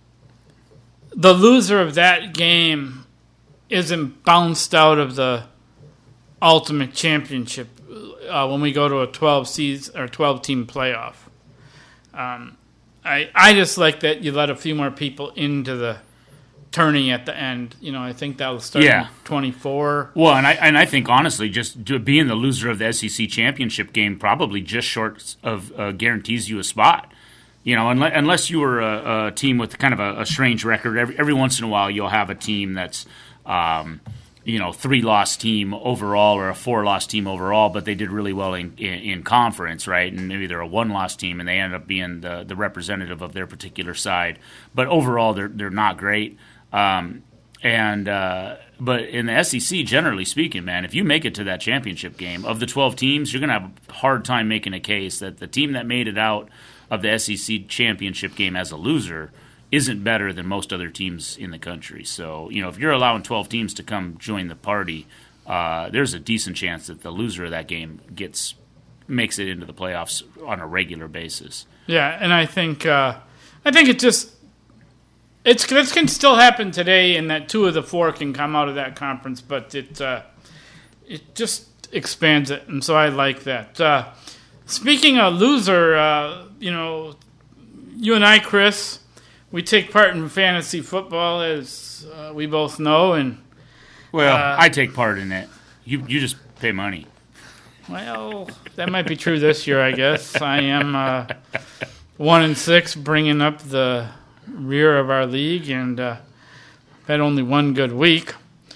the loser of that game isn't bounced out of the ultimate championship uh, when we go to a twelve season or twelve team playoff. Um, I I just like that you let a few more people into the tourney at the end. You know, I think that'll start Yeah. in twenty-four. Well, and I and I think honestly, just do- being the loser of the S E C championship game probably just short of uh, guarantees you a spot. You know, unless, unless you were a, a team with kind of a, a strange record, every every once in a while you'll have a team that's, um, you know, three loss team overall or a four loss team overall, but they did really well in, in, in conference, right? And maybe they're a one loss team and they end up being the, the representative of their particular side. But overall, they're they're not great. Um, and uh, but in the S E C, generally speaking, man, if you make it to that championship game, of the twelve teams, you're going to have a hard time making a case that the team that made it out of the S E C championship game as a loser isn't better than most other teams in the country. So, you know, if you're allowing twelve teams to come join the party, uh, there's a decent chance that the loser of that game gets makes it into the playoffs on a regular basis. Yeah, and I think uh, I think it just it's this can still happen today, in that two of the four can come out of that conference, but it uh, it just expands it, and so I like that. Uh, speaking of loser, uh, you know, you and I, Chris, we take part in fantasy football, as uh, we both know, and Well, uh, I take part in it. You you just pay money. well, that might be true this year, I guess. I am uh, one and six, bringing up the rear of our league, and uh, had only one good week.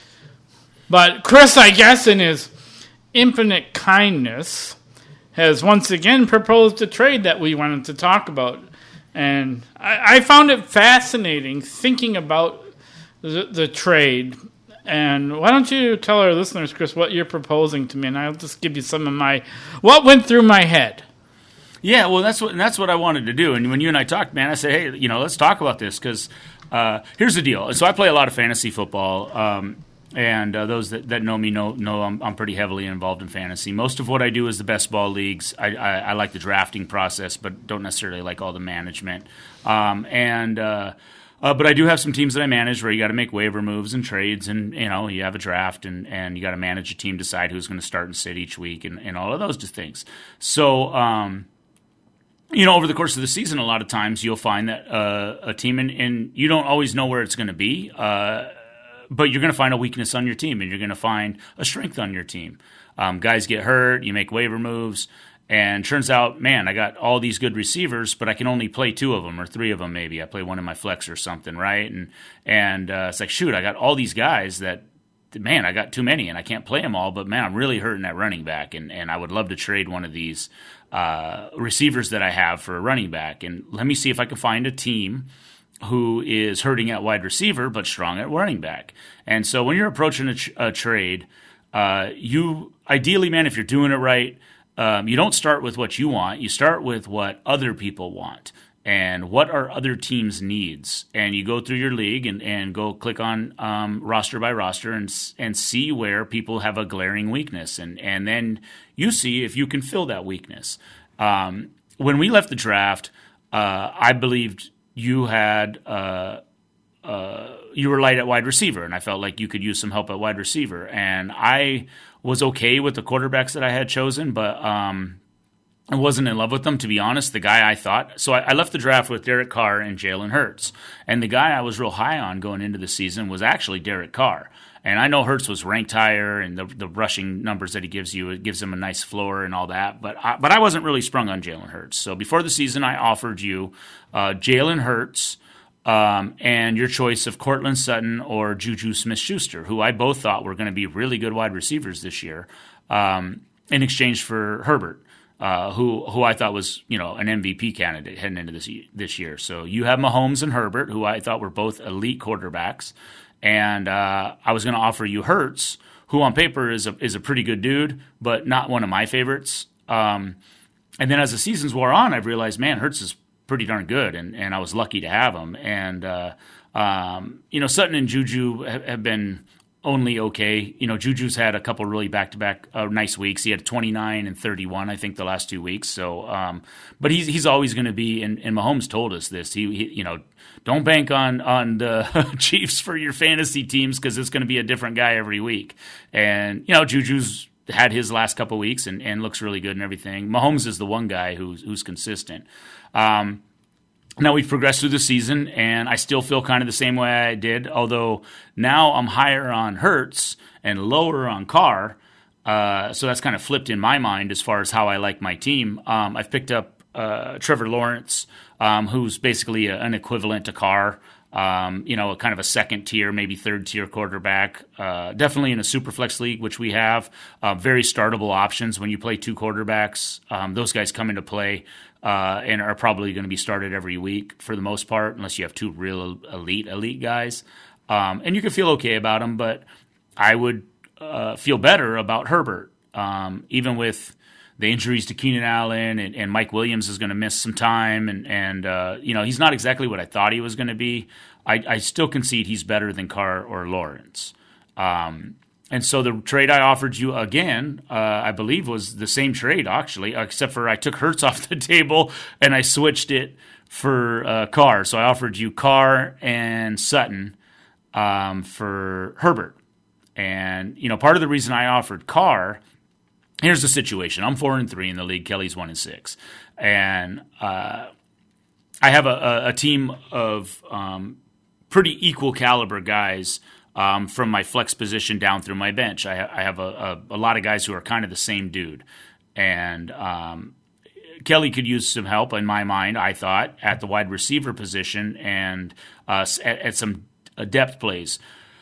But Chris, I guess, in his infinite kindness, has once again proposed a trade that we wanted to talk about. And I, I found it fascinating thinking about the, the trade. And why don't you tell our listeners, Chris, what you're proposing to me, and I'll just give you some of my what went through my head. Yeah, well, that's what and that's what I wanted to do. And when you and I talked, man, I said, hey, you know, let's talk about this because uh, here's the deal. So I play a lot of fantasy football, um, and uh, those that, that know me know know I'm, I'm pretty heavily involved in fantasy. Most of what I do is the best ball leagues. I, I, I like the drafting process, but don't necessarily like all the management. Um, and uh, uh, but I do have some teams that I manage where you got to make waiver moves and trades, and you know you have a draft, and, and you got to manage a team, decide who's going to start and sit each week, and, and all of those things. So. Um, You know, over the course of the season, a lot of times you'll find that uh, a team, and, and you don't always know where it's going to be, uh, but you're going to find a weakness on your team, and you're going to find a strength on your team. Um, guys get hurt, you make waiver moves, and turns out, man, I got all these good receivers, but I can only play two of them or three of them maybe. I play one in my flex or something, right? And and uh, it's like, shoot, I got all these guys that, man, I got too many, and I can't play them all, but, man, I'm really hurting at running back, and, and I would love to trade one of these uh, receivers that I have for a running back. And let me see if I can find a team who is hurting at wide receiver but strong at running back. And so when you're approaching a, tr- a trade, uh, you ideally, man, if you're doing it right, um, you don't start with what you want. You start with what other people want. And what are other teams' needs? And you go through your league and, and go click on um, roster by roster and and see where people have a glaring weakness. And, and then you see if you can fill that weakness. Um, when we left the draft, uh, I believed you had uh, uh, you were light at wide receiver, and I felt like you could use some help at wide receiver. And I was okay with the quarterbacks that I had chosen, but um, I wasn't in love with them, to be honest. The guy I thought – so I, I left the draft with Derek Carr and Jalen Hurts. And the guy I was real high on going into the season was actually Derek Carr. And I know Hurts was ranked higher, and the, the rushing numbers that he gives you, it gives him a nice floor and all that. But I, but I wasn't really sprung on Jalen Hurts. So before the season, I offered you uh, Jalen Hurts um, and your choice of Cortland Sutton or Juju Smith-Schuster, who I both thought were going to be really good wide receivers this year, um, in exchange for Herbert. uh, who who I thought was, you know, an M V P candidate heading into this this year. So you have Mahomes and Herbert, who I thought were both elite quarterbacks, and uh, I was going to offer you Hurts, who on paper is a is a pretty good dude, but not one of my favorites. Um, and then as the seasons wore on, I've realized, man, Hurts is pretty darn good, and, and I was lucky to have him. And uh, um, you know, Sutton and Juju have, have been only okay. You know, Juju's had a couple really back-to-back uh, nice weeks. He had twenty-nine and thirty-one, I think, the last two weeks. So, um, but he's he's always going to be. And, and Mahomes told us this. He, he you know, don't bank on on the Chiefs for your fantasy teams because it's going to be a different guy every week. And you know, Juju's had his last couple weeks and, and looks really good and everything. Mahomes is the one guy who's who's consistent. Um, Now we've progressed through the season, and I still feel kind of the same way I did, although now I'm higher on Hurts and lower on Carr. Uh, so that's kind of flipped in my mind as far as how I like my team. Um, I've picked up uh, Trevor Lawrence, um, who's basically a, an equivalent to Carr. Um, you know, a kind of a second tier, maybe third tier quarterback. Uh, definitely in a super flex league, which we have. Uh, very startable options when you play two quarterbacks. Um, those guys come into play. Uh, and are probably going to be started every week for the most part, unless you have two real elite, elite guys. Um, and you can feel okay about them, but I would uh, feel better about Herbert, um, even with the injuries to Keenan Allen, and, and Mike Williams is going to miss some time, and, and uh, you know, he's not exactly what I thought he was going to be. I, I still concede he's better than Carr or Lawrence. Um And so the trade I offered you again, uh, I believe, was the same trade, actually, except for I took Hurts off the table and I switched it for uh, Carr. So I offered you Carr and Sutton um, for Herbert. And, you know, part of the reason I offered Carr, here's the situation. I'm four and three in the league. Kelly's one and six. And uh, I have a, a, a team of um, pretty equal caliber guys Um, from my flex position down through my bench. I, ha- I have a, a, a lot of guys who are kind of the same dude. And um, Kelly could use some help, in my mind, I thought, at the wide receiver position and uh, at, at some depth plays.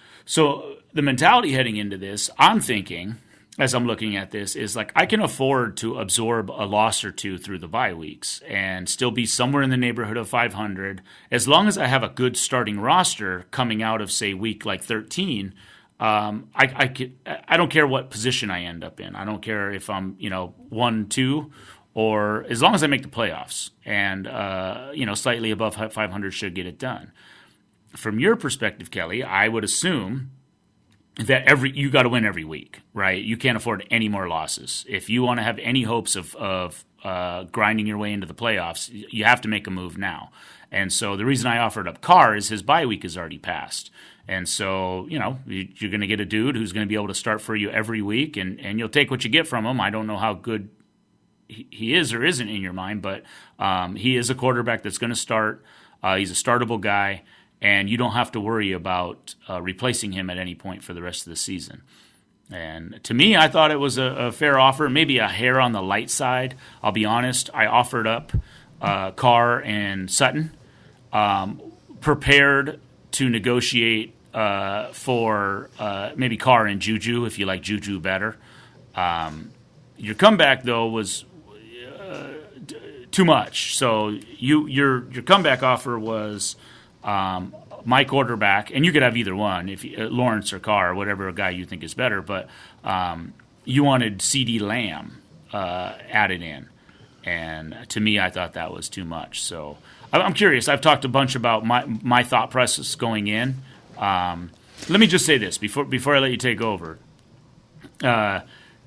So the mentality heading into this, I'm thinking, as I'm looking at this, is like I can afford to absorb a loss or two through the bye weeks and still be somewhere in the neighborhood of five hundred. As long as I have a good starting roster coming out of, say, week like thirteen, um, I, I, could, I don't care what position I end up in. I don't care if I'm, you know, one, two, or as long as I make the playoffs and, uh, you know, slightly above five hundred should get it done. From your perspective, Kelly, I would assume that every you got to win every week, right? You can't afford any more losses. If you want to have any hopes of, of uh, grinding your way into the playoffs, you have to make a move now. And so the reason I offered up Carr is his bye week is already passed. And so, you know, you're going to get a dude who's going to be able to start for you every week, and, and you'll take what you get from him. I don't know how good he is or isn't in your mind, but um, he is a quarterback that's going to start. Uh, he's a startable guy. And you don't have to worry about uh, replacing him at any point for the rest of the season. And to me, I thought it was a, a fair offer, maybe a hair on the light side. I'll be honest. I offered up uh, Carr and Sutton, um, prepared to negotiate uh, for uh, maybe Carr and Juju, if you like Juju better. Um, your comeback, though, was uh, too much. So you your your comeback offer was um, my quarterback, and you could have either one, if you, uh, Lawrence or Carr, or whatever guy you think is better. But um, you wanted CeeDee Lamb uh, added in, and to me, I thought that was too much. So I'm curious. I've talked a bunch about my my thought process going in. Um, let me just say this before before I let you take over. Uh,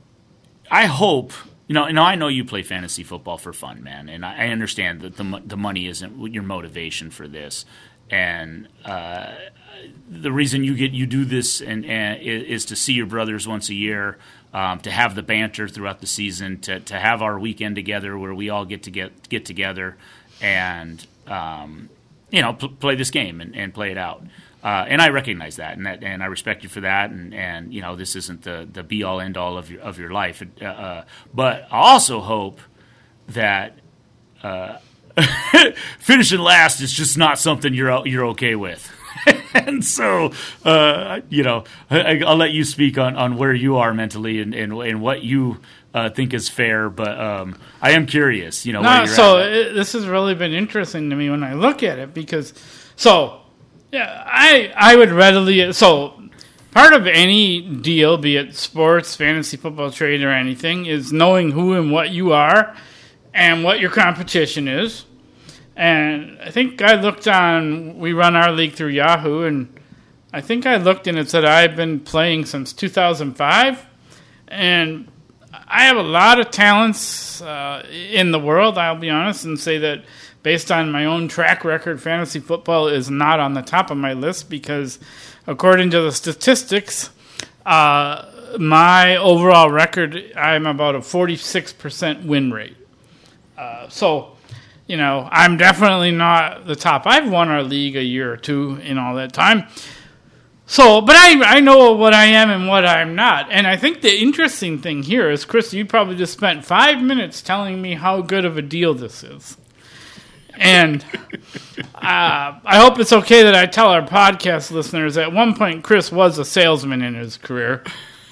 I hope. You know, you know, I know you play fantasy football for fun, man, and I, I understand that the the money isn't your motivation for this, and uh, the reason you get you do this and, and is to see your brothers once a year, um, to have the banter throughout the season, to to have our weekend together where we all get to get get together and um, you know pl- play this game and, and play it out. Uh, and I recognize that, and that, and I respect you for that. And, and you know, this isn't the, the be all end all of your of your life. Uh, uh, but I also hope that uh, finishing last is just not something you're you're okay with. And so, uh, you know, I, I'll let you speak on, on where you are mentally and, and and what you uh, think is fair, but um, I am curious. You know, no, where you're so at. it, this has really been interesting to me when I look at it because, so yeah, I I would readily so. Part of any deal, be it sports, fantasy football, trade, or anything, is knowing who and what you are and what your competition is. And I think I looked on, we run our league through Yahoo, and I think I looked and it said I've been playing since two thousand five. And I have a lot of talents uh, in the world, I'll be honest, and say that based on my own track record, fantasy football is not on the top of my list because according to the statistics, uh, my overall record, I'm about a forty-six percent win rate. Uh, so, you know, I'm definitely not the top. I've won our league a year or two in all that time. So, but I I know what I am and what I'm not. And I think the interesting thing here is, Chris, you probably just spent five minutes telling me how good of a deal this is. And uh, I hope it's okay that I tell our podcast listeners at one point Chris was a salesman in his career.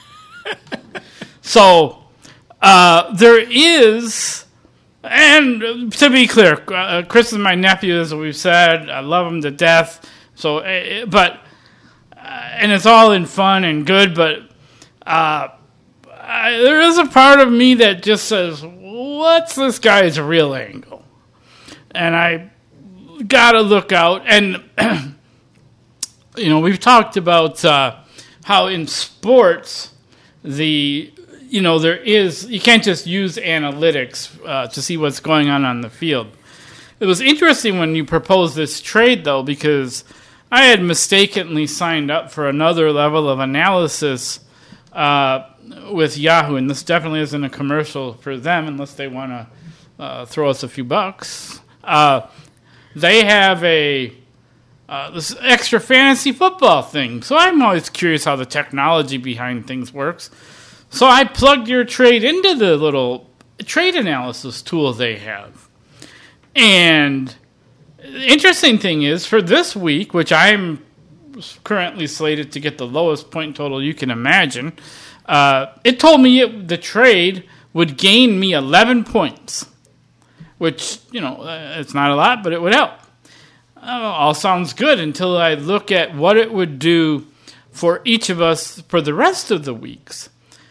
So uh, there is, and to be clear, uh, Chris is my nephew, as we've said. I love him to death. So, uh, but uh, and it's all in fun and good. But uh, I, there is a part of me that just says, "What's this guy's real angle?" And I got to look out. And, you know, we've talked about uh, how in sports, the, you know, there is, you can't just use analytics uh, to see what's going on on the field. It was interesting when you proposed this trade, though, because I had mistakenly signed up for another level of analysis uh, with Yahoo. And this definitely isn't a commercial for them unless they want to uh, throw us a few bucks. Uh, they have a uh, this extra fantasy football thing. So I'm always curious how the technology behind things works. So I plugged your trade into the little trade analysis tool they have. And the interesting thing is, for this week, which I'm currently slated to get the lowest point total you can imagine, uh, it told me it, the trade would gain me eleven points. Which, you know, uh, it's not a lot, but it would help. Uh, all sounds good until I look at what it would do for each of us for the rest of the weeks.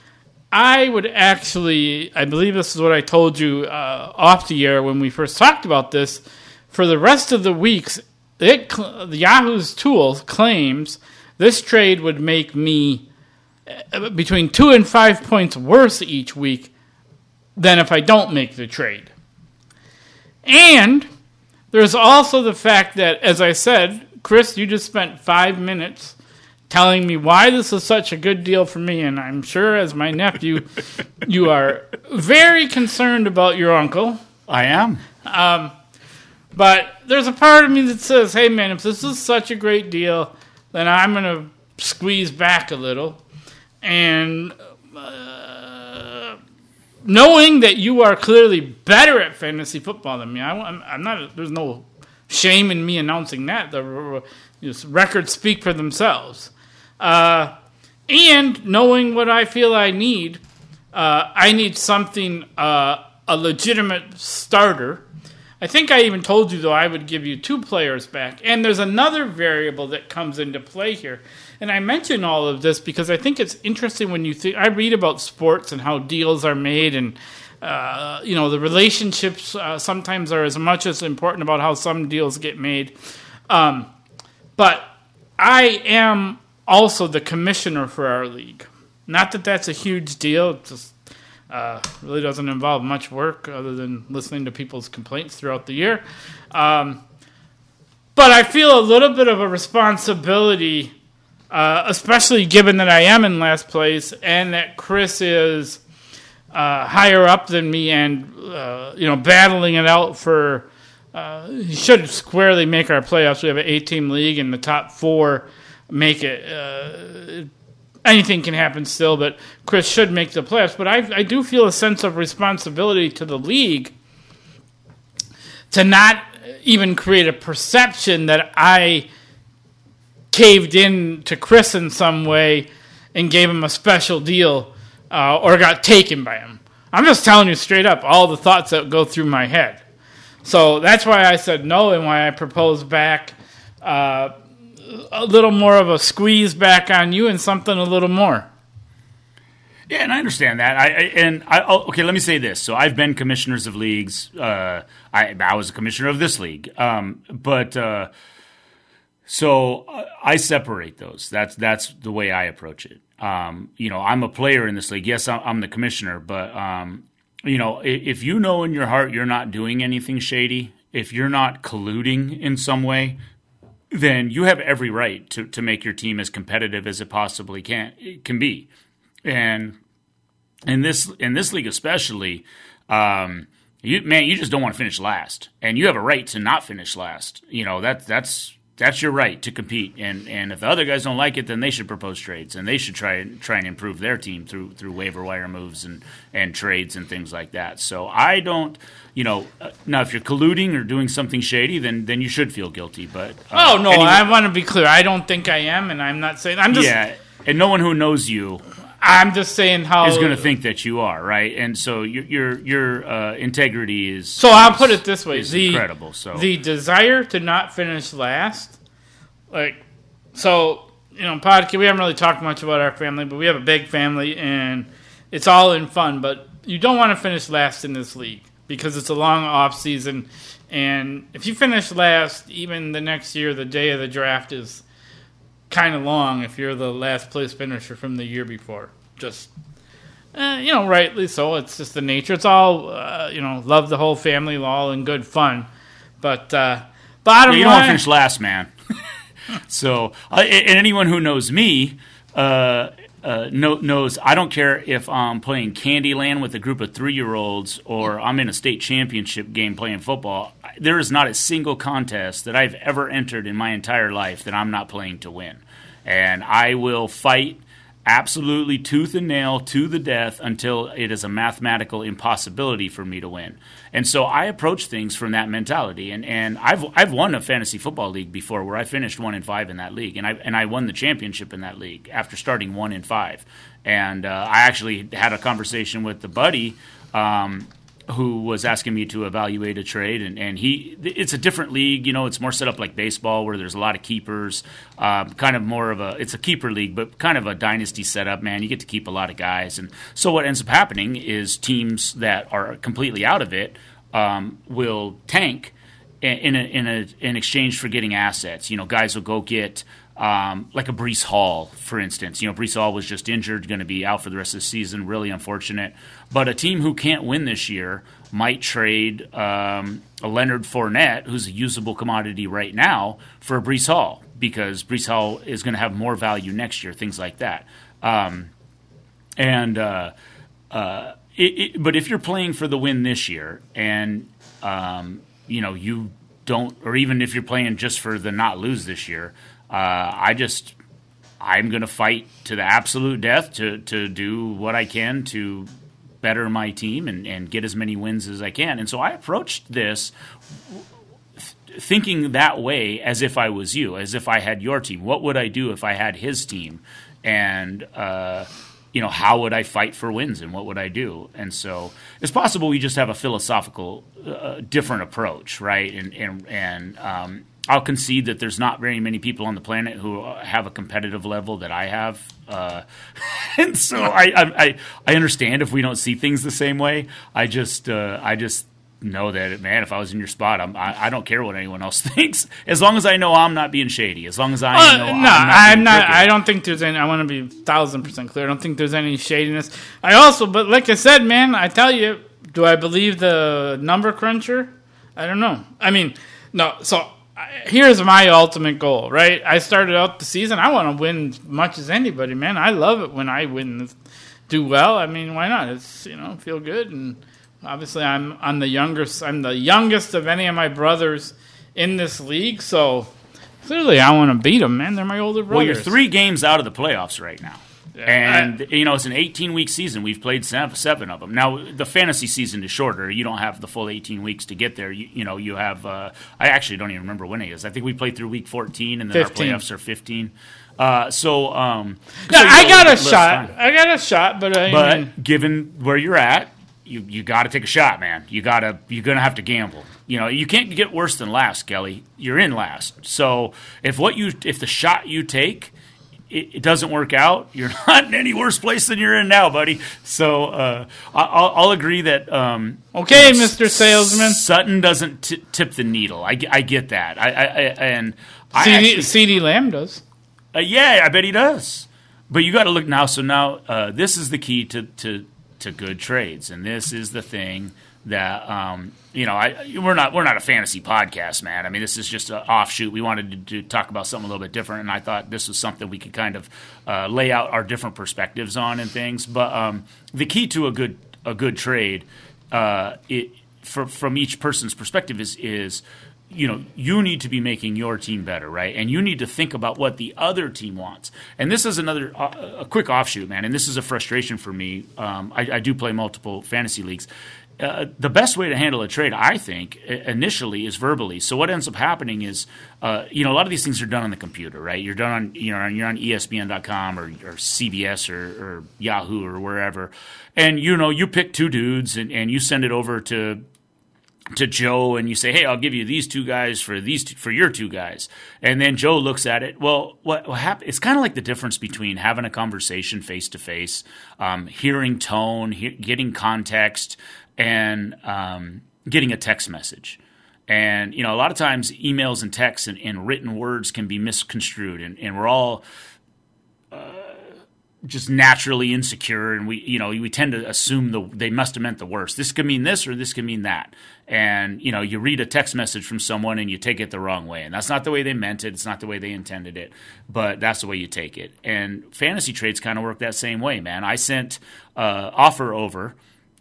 I would actually, I believe this is what I told you uh, off the air when we first talked about this, for the rest of the weeks, it, the Yahoo's tool claims this trade would make me between two and five points worse each week than if I don't make the trade. And there's also the fact that, as I said, Chris, you just spent five minutes telling me why this is such a good deal for me, and I'm sure as my nephew, you are very concerned about your uncle. I am. Um, but there's a part of me that says, hey, man, if this is such a great deal, then I'm going to squeeze back a little. And uh, knowing that you are clearly better at fantasy football than me, I, I'm, I'm not. There's no shame in me announcing that. The you know, records speak for themselves. Uh, and knowing what I feel I need, uh, I need something, uh, a legitimate starter. I think I even told you, though, I would give you two players back. And there's another variable that comes into play here. And I mention all of this because I think it's interesting when you think, I read about sports and how deals are made, and uh, you know, the relationships uh, sometimes are as much as important about how some deals get made. Um, but I am also the commissioner for our league. Not that that's a huge deal. It just uh, really doesn't involve much work other than listening to people's complaints throughout the year. Um, but I feel a little bit of a responsibility, Uh, especially given that I am in last place and that Chris is uh, higher up than me and, uh, you know, battling it out for, uh, he should squarely make our playoffs. We have an eight-team league, and the top four make it. Uh, anything can happen still, but Chris should make the playoffs. But I, I do feel a sense of responsibility to the league to not even create a perception that I caved in to Chris in some way and gave him a special deal uh, or got taken by him. I'm just telling you straight up all the thoughts that go through my head. So that's why I said no and why I proposed back uh, a little more of a squeeze back on you and something a little more. Yeah, and I understand that. I, I and I oh, okay. Let me say this. So I've been commissioners of leagues. Uh, I I was a commissioner of this league, um, but uh, so I separate those. That's that's the way I approach it. Um, you know, I'm a player in this league. Yes, I'm, I'm the commissioner, but um, you know, if, if you know in your heart you're not doing anything shady, if you're not colluding in some way, then you have every right to to make your team as competitive as it possibly can it can be. And in this in this league especially, um, you man, you just don't want to finish last, and you have a right to not finish last. You know that that's that's your right to compete. And, and if the other guys don't like it, then they should propose trades, and they should try and try and improve their team through through waiver wire moves and, and trades and things like that. So I don't, you know, uh, now if you're colluding or doing something shady, then then you should feel guilty. But uh, oh no, anyway, I want to be clear. I don't think I am, and I'm not saying I'm just yeah. And no one who knows you. I'm just saying how is going to think that you are, right? And so your your your uh, integrity is. So I'll put it this way: the incredible. So the desire to not finish last, like, so you know, podcast. We haven't really talked much about our family, but we have a big family, and it's all in fun. But you don't want to finish last in this league because it's a long off season, and if you finish last, even the next year, the day of the draft is kind of long if you're the last place finisher from the year before. Just, uh, you know, rightly so. It's just the nature. It's all, uh, you know, love the whole family, all in good fun. But uh, bottom yeah, you line, don't want to finish last, man. So, uh, and anyone who knows me uh, uh, know, knows I don't care if I'm playing Candyland with a group of three-year-olds or I'm in a state championship game playing football. There is not a single contest that I've ever entered in my entire life that I'm not playing to win. And I will fight absolutely tooth and nail to the death until it is a mathematical impossibility for me to win. And so I approach things from that mentality. And, and I've I've won a fantasy football league before where I finished one and five in that league. And I and I won the championship in that league after starting one and five. And uh, I actually had a conversation with the buddy um, who was asking me to evaluate a trade, and, and he it's a different league, you know, it's more set up like baseball where there's a lot of keepers, uh, kind of more of a, it's a keeper league, but kind of a dynasty setup, man. You get to keep a lot of guys. And so what ends up happening is teams that are completely out of it um, will tank in a, in a, in exchange for getting assets. You know, guys will go get Um, like a Breece Hall, for instance. You know, Breece Hall was just injured, going to be out for the rest of the season. Really unfortunate. But a team who can't win this year might trade um, a Leonard Fournette, who's a usable commodity right now, for a Breece Hall because Breece Hall is going to have more value next year, things like that. Um, and uh, uh, it, it, but if you're playing for the win this year and, um, you know, you don't – or even if you're playing just for the not lose this year – Uh, I just, I'm going to fight to the absolute death to, to do what I can to better my team and, and get as many wins as I can. And so I approached this th- thinking that way as if I was you, as if I had your team. What would I do if I had his team? And, uh, you know, how would I fight for wins and what would I do? And so it's possible we just have a philosophical, uh, different approach, right? And, and, and, um, I'll concede that there's not very many people on the planet who have a competitive level that I have, uh, and so I, I I understand if we don't see things the same way. I just uh, I just know that, man, if I was in your spot, I'm, I I don't care what anyone else thinks, as long as I know I'm not being shady. As long as I uh, know no, I'm not. I'm not. Crooked. I don't think there's any. I want to be thousand percent clear. I don't think there's any shadiness. I also, but like I said, man, I tell you, do I believe the number cruncher? I don't know. I mean, no. So. Here's my ultimate goal, right? I started out the season. I want to win as much as anybody, man. I love it when I win, do well. I mean, why not? It's, you know, feel good. And obviously, I'm I'm the youngest. I'm the youngest of any of my brothers in this league. So clearly, I want to beat them, man. They're my older brothers. Well, you're three games out of the playoffs right now. Yeah, and, I, you know, it's an eighteen-week season. We've played seven, seven of them. Now, the fantasy season is shorter. You don't have the full eighteen weeks to get there. You, you know, you have uh, – I actually don't even remember when it is. I think we played through week fourteen, and then fifteen. Our playoffs are fifteen. Uh, so, um, no, so I got a less shot. time. I got a shot, but I But mean, given where you're at, you you got to take a shot, man. You got to you're gonna have to gamble. You know, you can't get worse than last, Kelly. You're in last. So if what you if the shot you take it, it doesn't work out, you're not in any worse place than you're in now, buddy. So uh, I'll, I'll agree that. Um, okay, Mister Salesman. Sutton doesn't t- tip the needle. I, I get that. I, I, I and C D, I actually, C D Lamb does. Uh, yeah, I bet he does. But you got to look now. So now uh, this is the key to, to to good trades, and this is the thing that um, you know. I we're not we're not a fantasy podcast, man. I mean, this is just an offshoot. We wanted to, to talk about something a little bit different, and I thought this was something we could kind of uh, lay out our different perspectives on and things. But um, the key to a good a good trade, uh, it for, from each person's perspective is is. You know, you need to be making your team better, right? And you need to think about what the other team wants. And this is another uh, a quick offshoot, man. And this is a frustration for me. Um, I, I do play multiple fantasy leagues. Uh, the best way to handle a trade, I think, initially is verbally. So what ends up happening is, uh, you know, a lot of these things are done on the computer, right? You're done on, you know, you're on E S P N dot com or, or C B S or, or Yahoo or wherever, and you know, you pick two dudes and, and you send it over to. to Joe and you say, hey, I'll give you these two guys for these two, for your two guys. And then Joe looks at it. Well, what, what happened? It's kind of like the difference between having a conversation face to face, hearing tone, he, getting context, and um, getting a text message. And, you know, a lot of times emails and texts and, and written words can be misconstrued, and, and we're all uh, just naturally insecure, and we, you know, we tend to assume the they must have meant the worst. This could mean this, or this could mean that. And you know, you read a text message from someone and you take it the wrong way, and that's not the way they meant it. It's not the way they intended it, but that's the way you take it. And fantasy trades kind of work that same way, man. I sent uh, offer over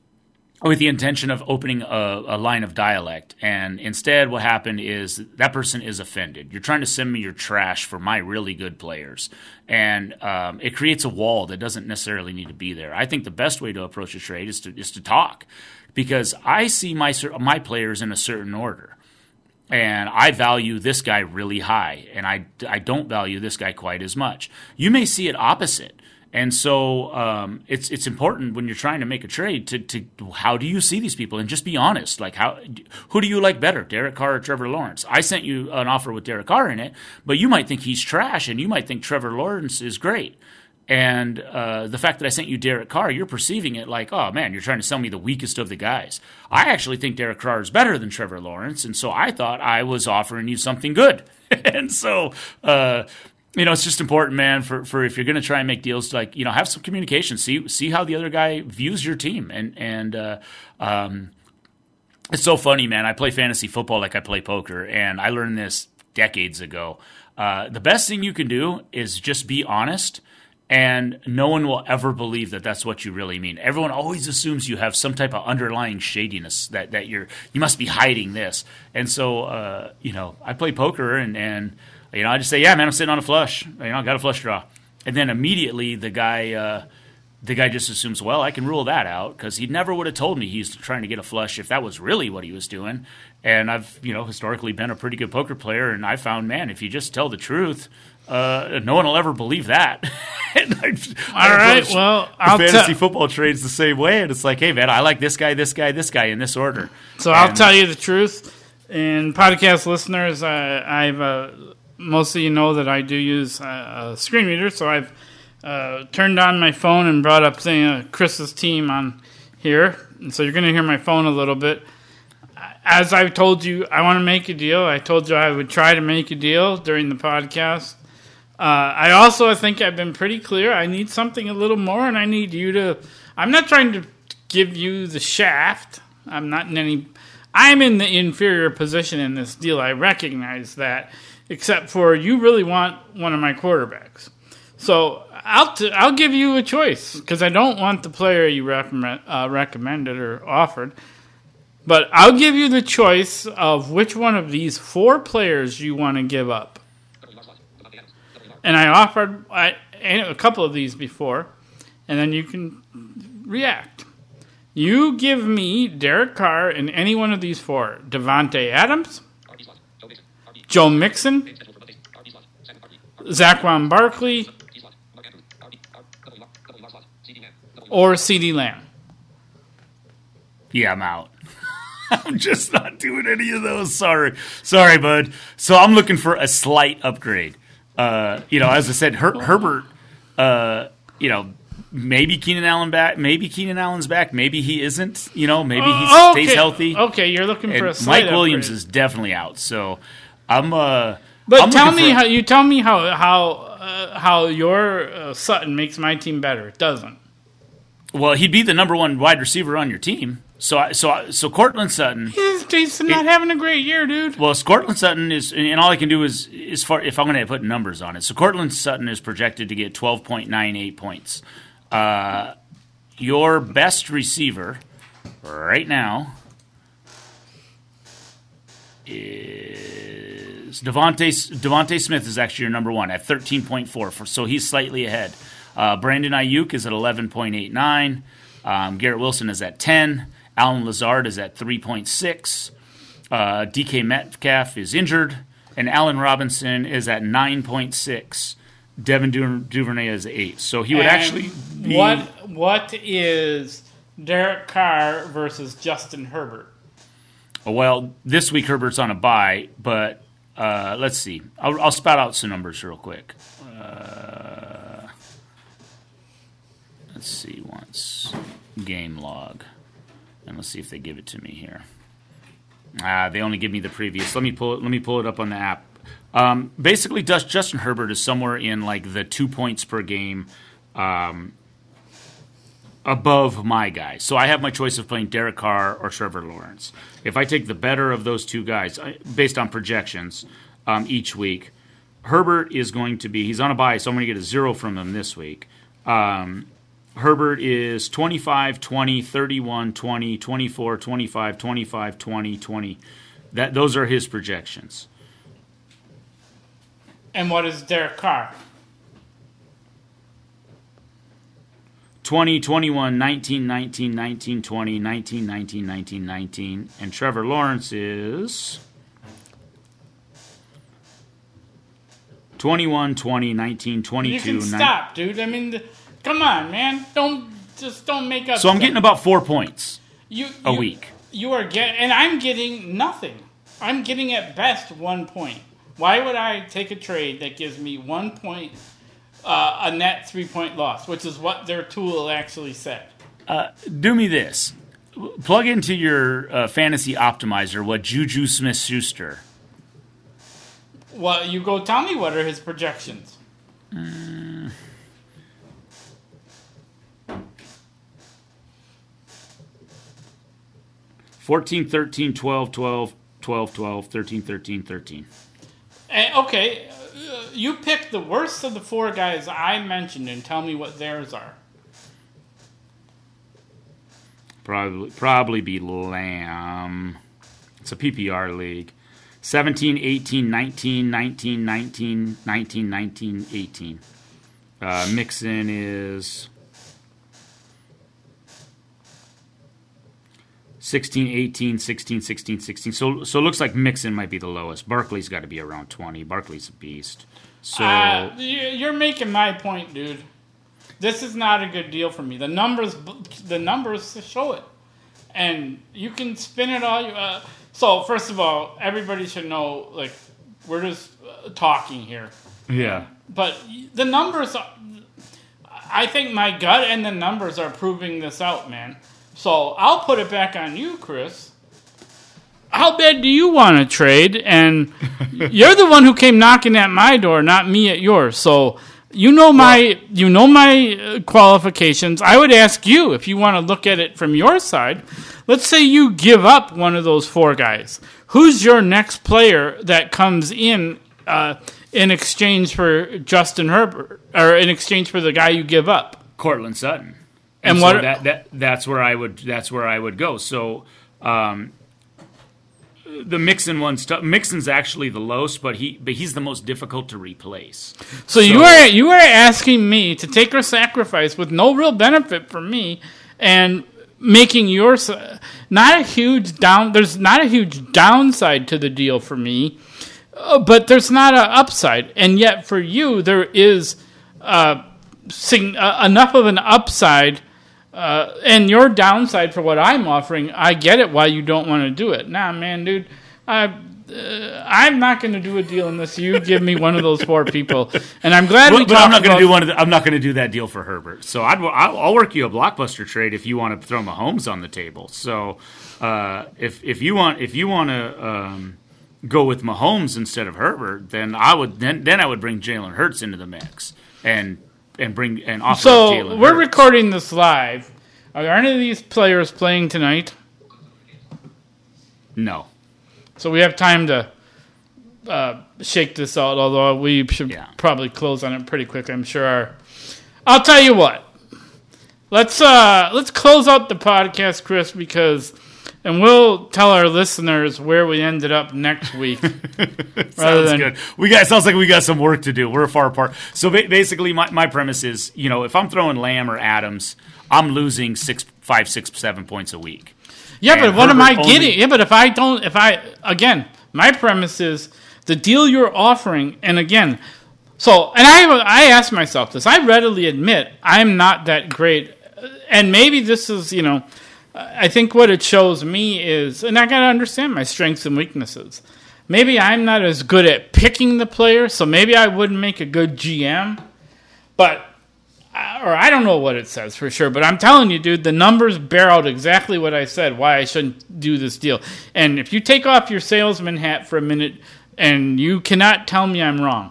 with the intention of opening a, a line of dialect, and instead what happened is that person is offended. You're trying to send me your trash for my really good players, and um, it creates a wall that doesn't necessarily need to be there. I think the best way to approach a trade is to is to talk, because I see my my players in a certain order, and I value this guy really high, and I, I don't value this guy quite as much. You may see it opposite. And so um, it's it's important when you're trying to make a trade to, to how do you see these people, and just be honest. Like, how who do you like better, Derek Carr or Trevor Lawrence? I sent you an offer with Derek Carr in it, but you might think he's trash, and you might think Trevor Lawrence is great. And uh, the fact that I sent you Derek Carr, you're perceiving it like, oh man, you're trying to sell me the weakest of the guys. I actually think Derek Carr is better than Trevor Lawrence, and so I thought I was offering you something good. And so. Uh, You know, it's just important, man, for, for if you're going to try and make deals, like, you know, have some communication. See see how the other guy views your team. And and uh, um, it's so funny, man. I play fantasy football like I play poker, and I learned this decades ago. Uh, the best thing you can do is just be honest, and no one will ever believe that that's what you really mean. Everyone always assumes you have some type of underlying shadiness, that, that you're you must be hiding this. And so, uh, you know, I play poker, and, and – you know, I just say, yeah, man, I'm sitting on a flush. You know, I got a flush draw. And then immediately the guy uh, the guy just assumes, well, I can rule that out, because he never would have told me he's trying to get a flush if that was really what he was doing. And I've, you know, historically been a pretty good poker player, and I found, man, if you just tell the truth, uh, no one will ever believe that. And I, All I right, well, I'll fantasy te- football trades the same way, and it's like, hey, man, I like this guy, this guy, this guy in this order. So and, I'll tell you the truth. And podcast listeners, uh, I've uh, most of you know that I do use a, a screen reader, so I've uh, turned on my phone and brought up saying, uh, Chris's team on here. And so you're going to hear my phone a little bit. As I've told you, I want to make a deal. I told you I would try to make a deal during the podcast. Uh, I also I think I've been pretty clear. I need something a little more, and I need you to... I'm not trying to give you the shaft. I'm not in any... I'm in the inferior position in this deal. I recognize that, except for you really want one of my quarterbacks. So I'll t- I'll give you a choice, because I don't want the player you recommend, uh, recommended or offered. But I'll give you the choice of which one of these four players you want to give up. And I offered I, a couple of these before, and then you can react. You give me Derek Carr in any one of these four. Devontae Adams, Joe Mixon, Saquon Barkley, or CeeDee Lamb. Yeah, I'm out. I'm just not doing any of those. Sorry. Sorry, bud. So I'm looking for a slight upgrade. Uh, you know, as I said, Her- Herbert, uh, you know, maybe Keenan Allen back. Maybe Keenan Allen's back. Maybe he isn't. You know, maybe he uh, okay. stays healthy. Okay, you're looking and for a slight Mike Williams upgrade. is definitely out. So I'm uh But I'm tell me for, how you tell me how how uh, how your uh, Sutton makes my team better. It doesn't. Well, he'd be the number one wide receiver on your team. So, I, so, I, so Cortland Sutton. He's, he's not it, having a great year, dude. Well, Cortland Sutton is, and all I can do is, is far if I'm going to put numbers on it. So, Cortland Sutton is projected to get twelve point nine eight points. Uh, your best receiver right now is Devontae. Devontae Smith is actually your number one at thirteen point four. For, so he's slightly ahead. Uh, Brandon Ayuk is at eleven point eight nine. Um, Garrett Wilson is at ten. Alan Lazard is at three point six. Uh, D K Metcalf is injured. And Allen Robinson is at nine point six. Devin du- Duvernay is eight. So he would and actually be... What, what is Derek Carr versus Justin Herbert? Well, this week Herbert's on a bye, but uh, let's see. I'll, I'll spout out some numbers real quick. Uh, let's see once. Game log. And let's see if they give it to me here. Ah, they only give me the previous. Let me pull it. Let me pull it up on the app. Um, basically, Justin Herbert is somewhere in like the two points per game um, above my guy. So I have my choice of playing Derek Carr or Trevor Lawrence. If I take the better of those two guys, based on projections um, each week, Herbert is going to be. He's on a bye, so I'm going to get a zero from him this week. Um, Herbert is twenty-five, twenty, thirty-one, twenty, twenty-four, twenty-five, twenty-five, twenty, twenty. That, those are his projections. And what is Derek Carr? twenty, twenty-one, nineteen, nineteen, nineteen, twenty, nineteen, nineteen, nineteen, nineteen. And Trevor Lawrence is twenty-one, twenty, nineteen, twenty-two. You can stop, dude. I mean, the, come on, man. Don't just don't make up. So I'm stuff. getting about four points you, you, a week. You are getting, and I'm getting nothing. I'm getting at best one point. Why would I take a trade that gives me one point, uh, a net three-point loss, which is what their tool actually said? Uh, do me this. Plug into your uh, fantasy optimizer what Juju Smith-Schuster. Well, you go tell me what are his projections. Uh, fourteen, thirteen, twelve, twelve, twelve, twelve, thirteen, thirteen, thirteen. And, okay, uh, you pick the worst of the four guys I mentioned and tell me what theirs are. Probably, probably be Lamb. It's a P P R league. seventeen, eighteen, nineteen, nineteen, nineteen, nineteen, nineteen, eighteen. Uh, Mixon is sixteen, eighteen, sixteen, sixteen, sixteen. So, so it looks like Mixon might be the lowest. Barkley's got to be around twenty. Barkley's a beast. So uh, you're making my point, dude. This is not a good deal for me. The numbers, the numbers show it, and you can spin it all. You, uh, so first of all, everybody should know, like, we're just uh, talking here. Yeah. But the numbers, are, I think my gut and the numbers are proving this out, man. So I'll put it back on you, Chris. How bad do you want to trade? And you're the one who came knocking at my door, not me at yours. So you know my well, you know my qualifications. I would ask you if you want to look at it from your side. Let's say you give up one of those four guys. Who's your next player that comes in uh, in exchange for Justin Herbert, or in exchange for the guy you give up? Cortland Sutton. And, and what so that, that that's where I would that's where I would go. So um, the Mixon one stuff. Mixon's actually the lowest, but he but he's the most difficult to replace. So, so you are you are asking me to take a sacrifice with no real benefit for me, and making yours not a huge down. There's not a huge downside to the deal for me, uh, but there's not an upside, and yet for you there is uh, sing, uh, enough of an upside. uh, and your downside for what I'm offering, I get it why you don't want to do it. Nah, man, dude, I. Uh, I'm not going to do a deal unless you give me one of those four people, and I'm glad well, we but talked I'm not going about- to do one. Of the, I'm not going to do that deal for Herbert. So I'd, I'll, I'll work you a blockbuster trade if you want to throw Mahomes on the table. So uh, if if you want if you want to um, go with Mahomes instead of Herbert, then I would then then I would bring Jalen Hurts into the mix and and bring and offer So Jalen we're Hurts. recording this live. Are there any of these players playing tonight? No. So we have time to uh, shake this out, although we should Yeah. probably close on it pretty quick, I'm sure. Our, I'll tell you what. Let's uh, let's close out the podcast, Chris, because and we'll tell our listeners where we ended up next week. rather Sounds than, good. We got sounds like we got some work to do. We're far apart. So ba- basically, my, my premise is, you know, if I'm throwing Lamb or Adams, I'm losing six, five, six, seven points a week. Yeah, And but what am I Herbert only- getting? Yeah, but if I don't, if I, again, my premise is the deal you're offering, and again, so, and I, I asked myself this, I readily admit I'm not that great, and maybe this is, you know, I think what it shows me is, and I got to understand my strengths and weaknesses. Maybe I'm not as good at picking the player, so maybe I wouldn't make a good G M, but or I don't know what it says for sure, but I'm telling you, dude, the numbers bear out exactly what I said, why I shouldn't do this deal. And if you take off your salesman hat for a minute, and you cannot tell me I'm wrong.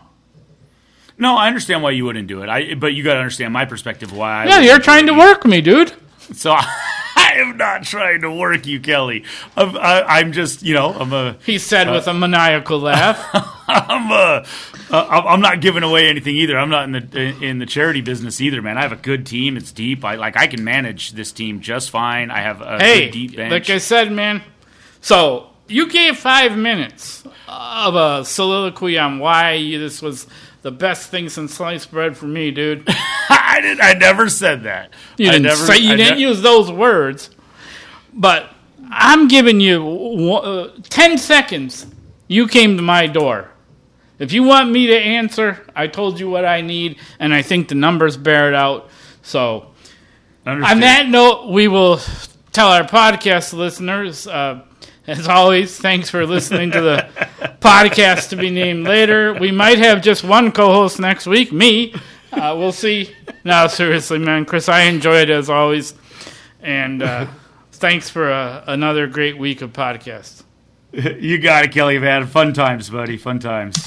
No, I understand why you wouldn't do it. I, but you got to understand my perspective why. I Yeah, wouldn't you're do trying it to either. work me, dude. So I am not trying to work you, Kelly. I'm, I, I'm just, you know, I'm a. He said with a maniacal laugh. I'm a. Uh, I'm not giving away anything either. I'm not in the in the charity business either, man. I have a good team. It's deep. I like. I can manage this team just fine. I have a Hey, good deep bench. like I said, man. So you gave five minutes of a soliloquy on why you, this was the best thing since sliced bread for me, dude. I did. I never said that. You I didn't never, say you I didn't ne- use those words, but I'm giving you one- uh, ten seconds. You came to my door. If you want me to answer, I told you what I need, and I think the numbers bear it out. So, Understood. on that note, we will tell our podcast listeners, uh, as always, thanks for listening to the podcast to be named later. We might have just one co-host next week, me. Uh, we'll see. No, seriously, man. Chris, I enjoyed it as always. And uh, thanks for uh, another great week of podcasts. You got it, Kelly, man. Fun times, buddy. Fun times.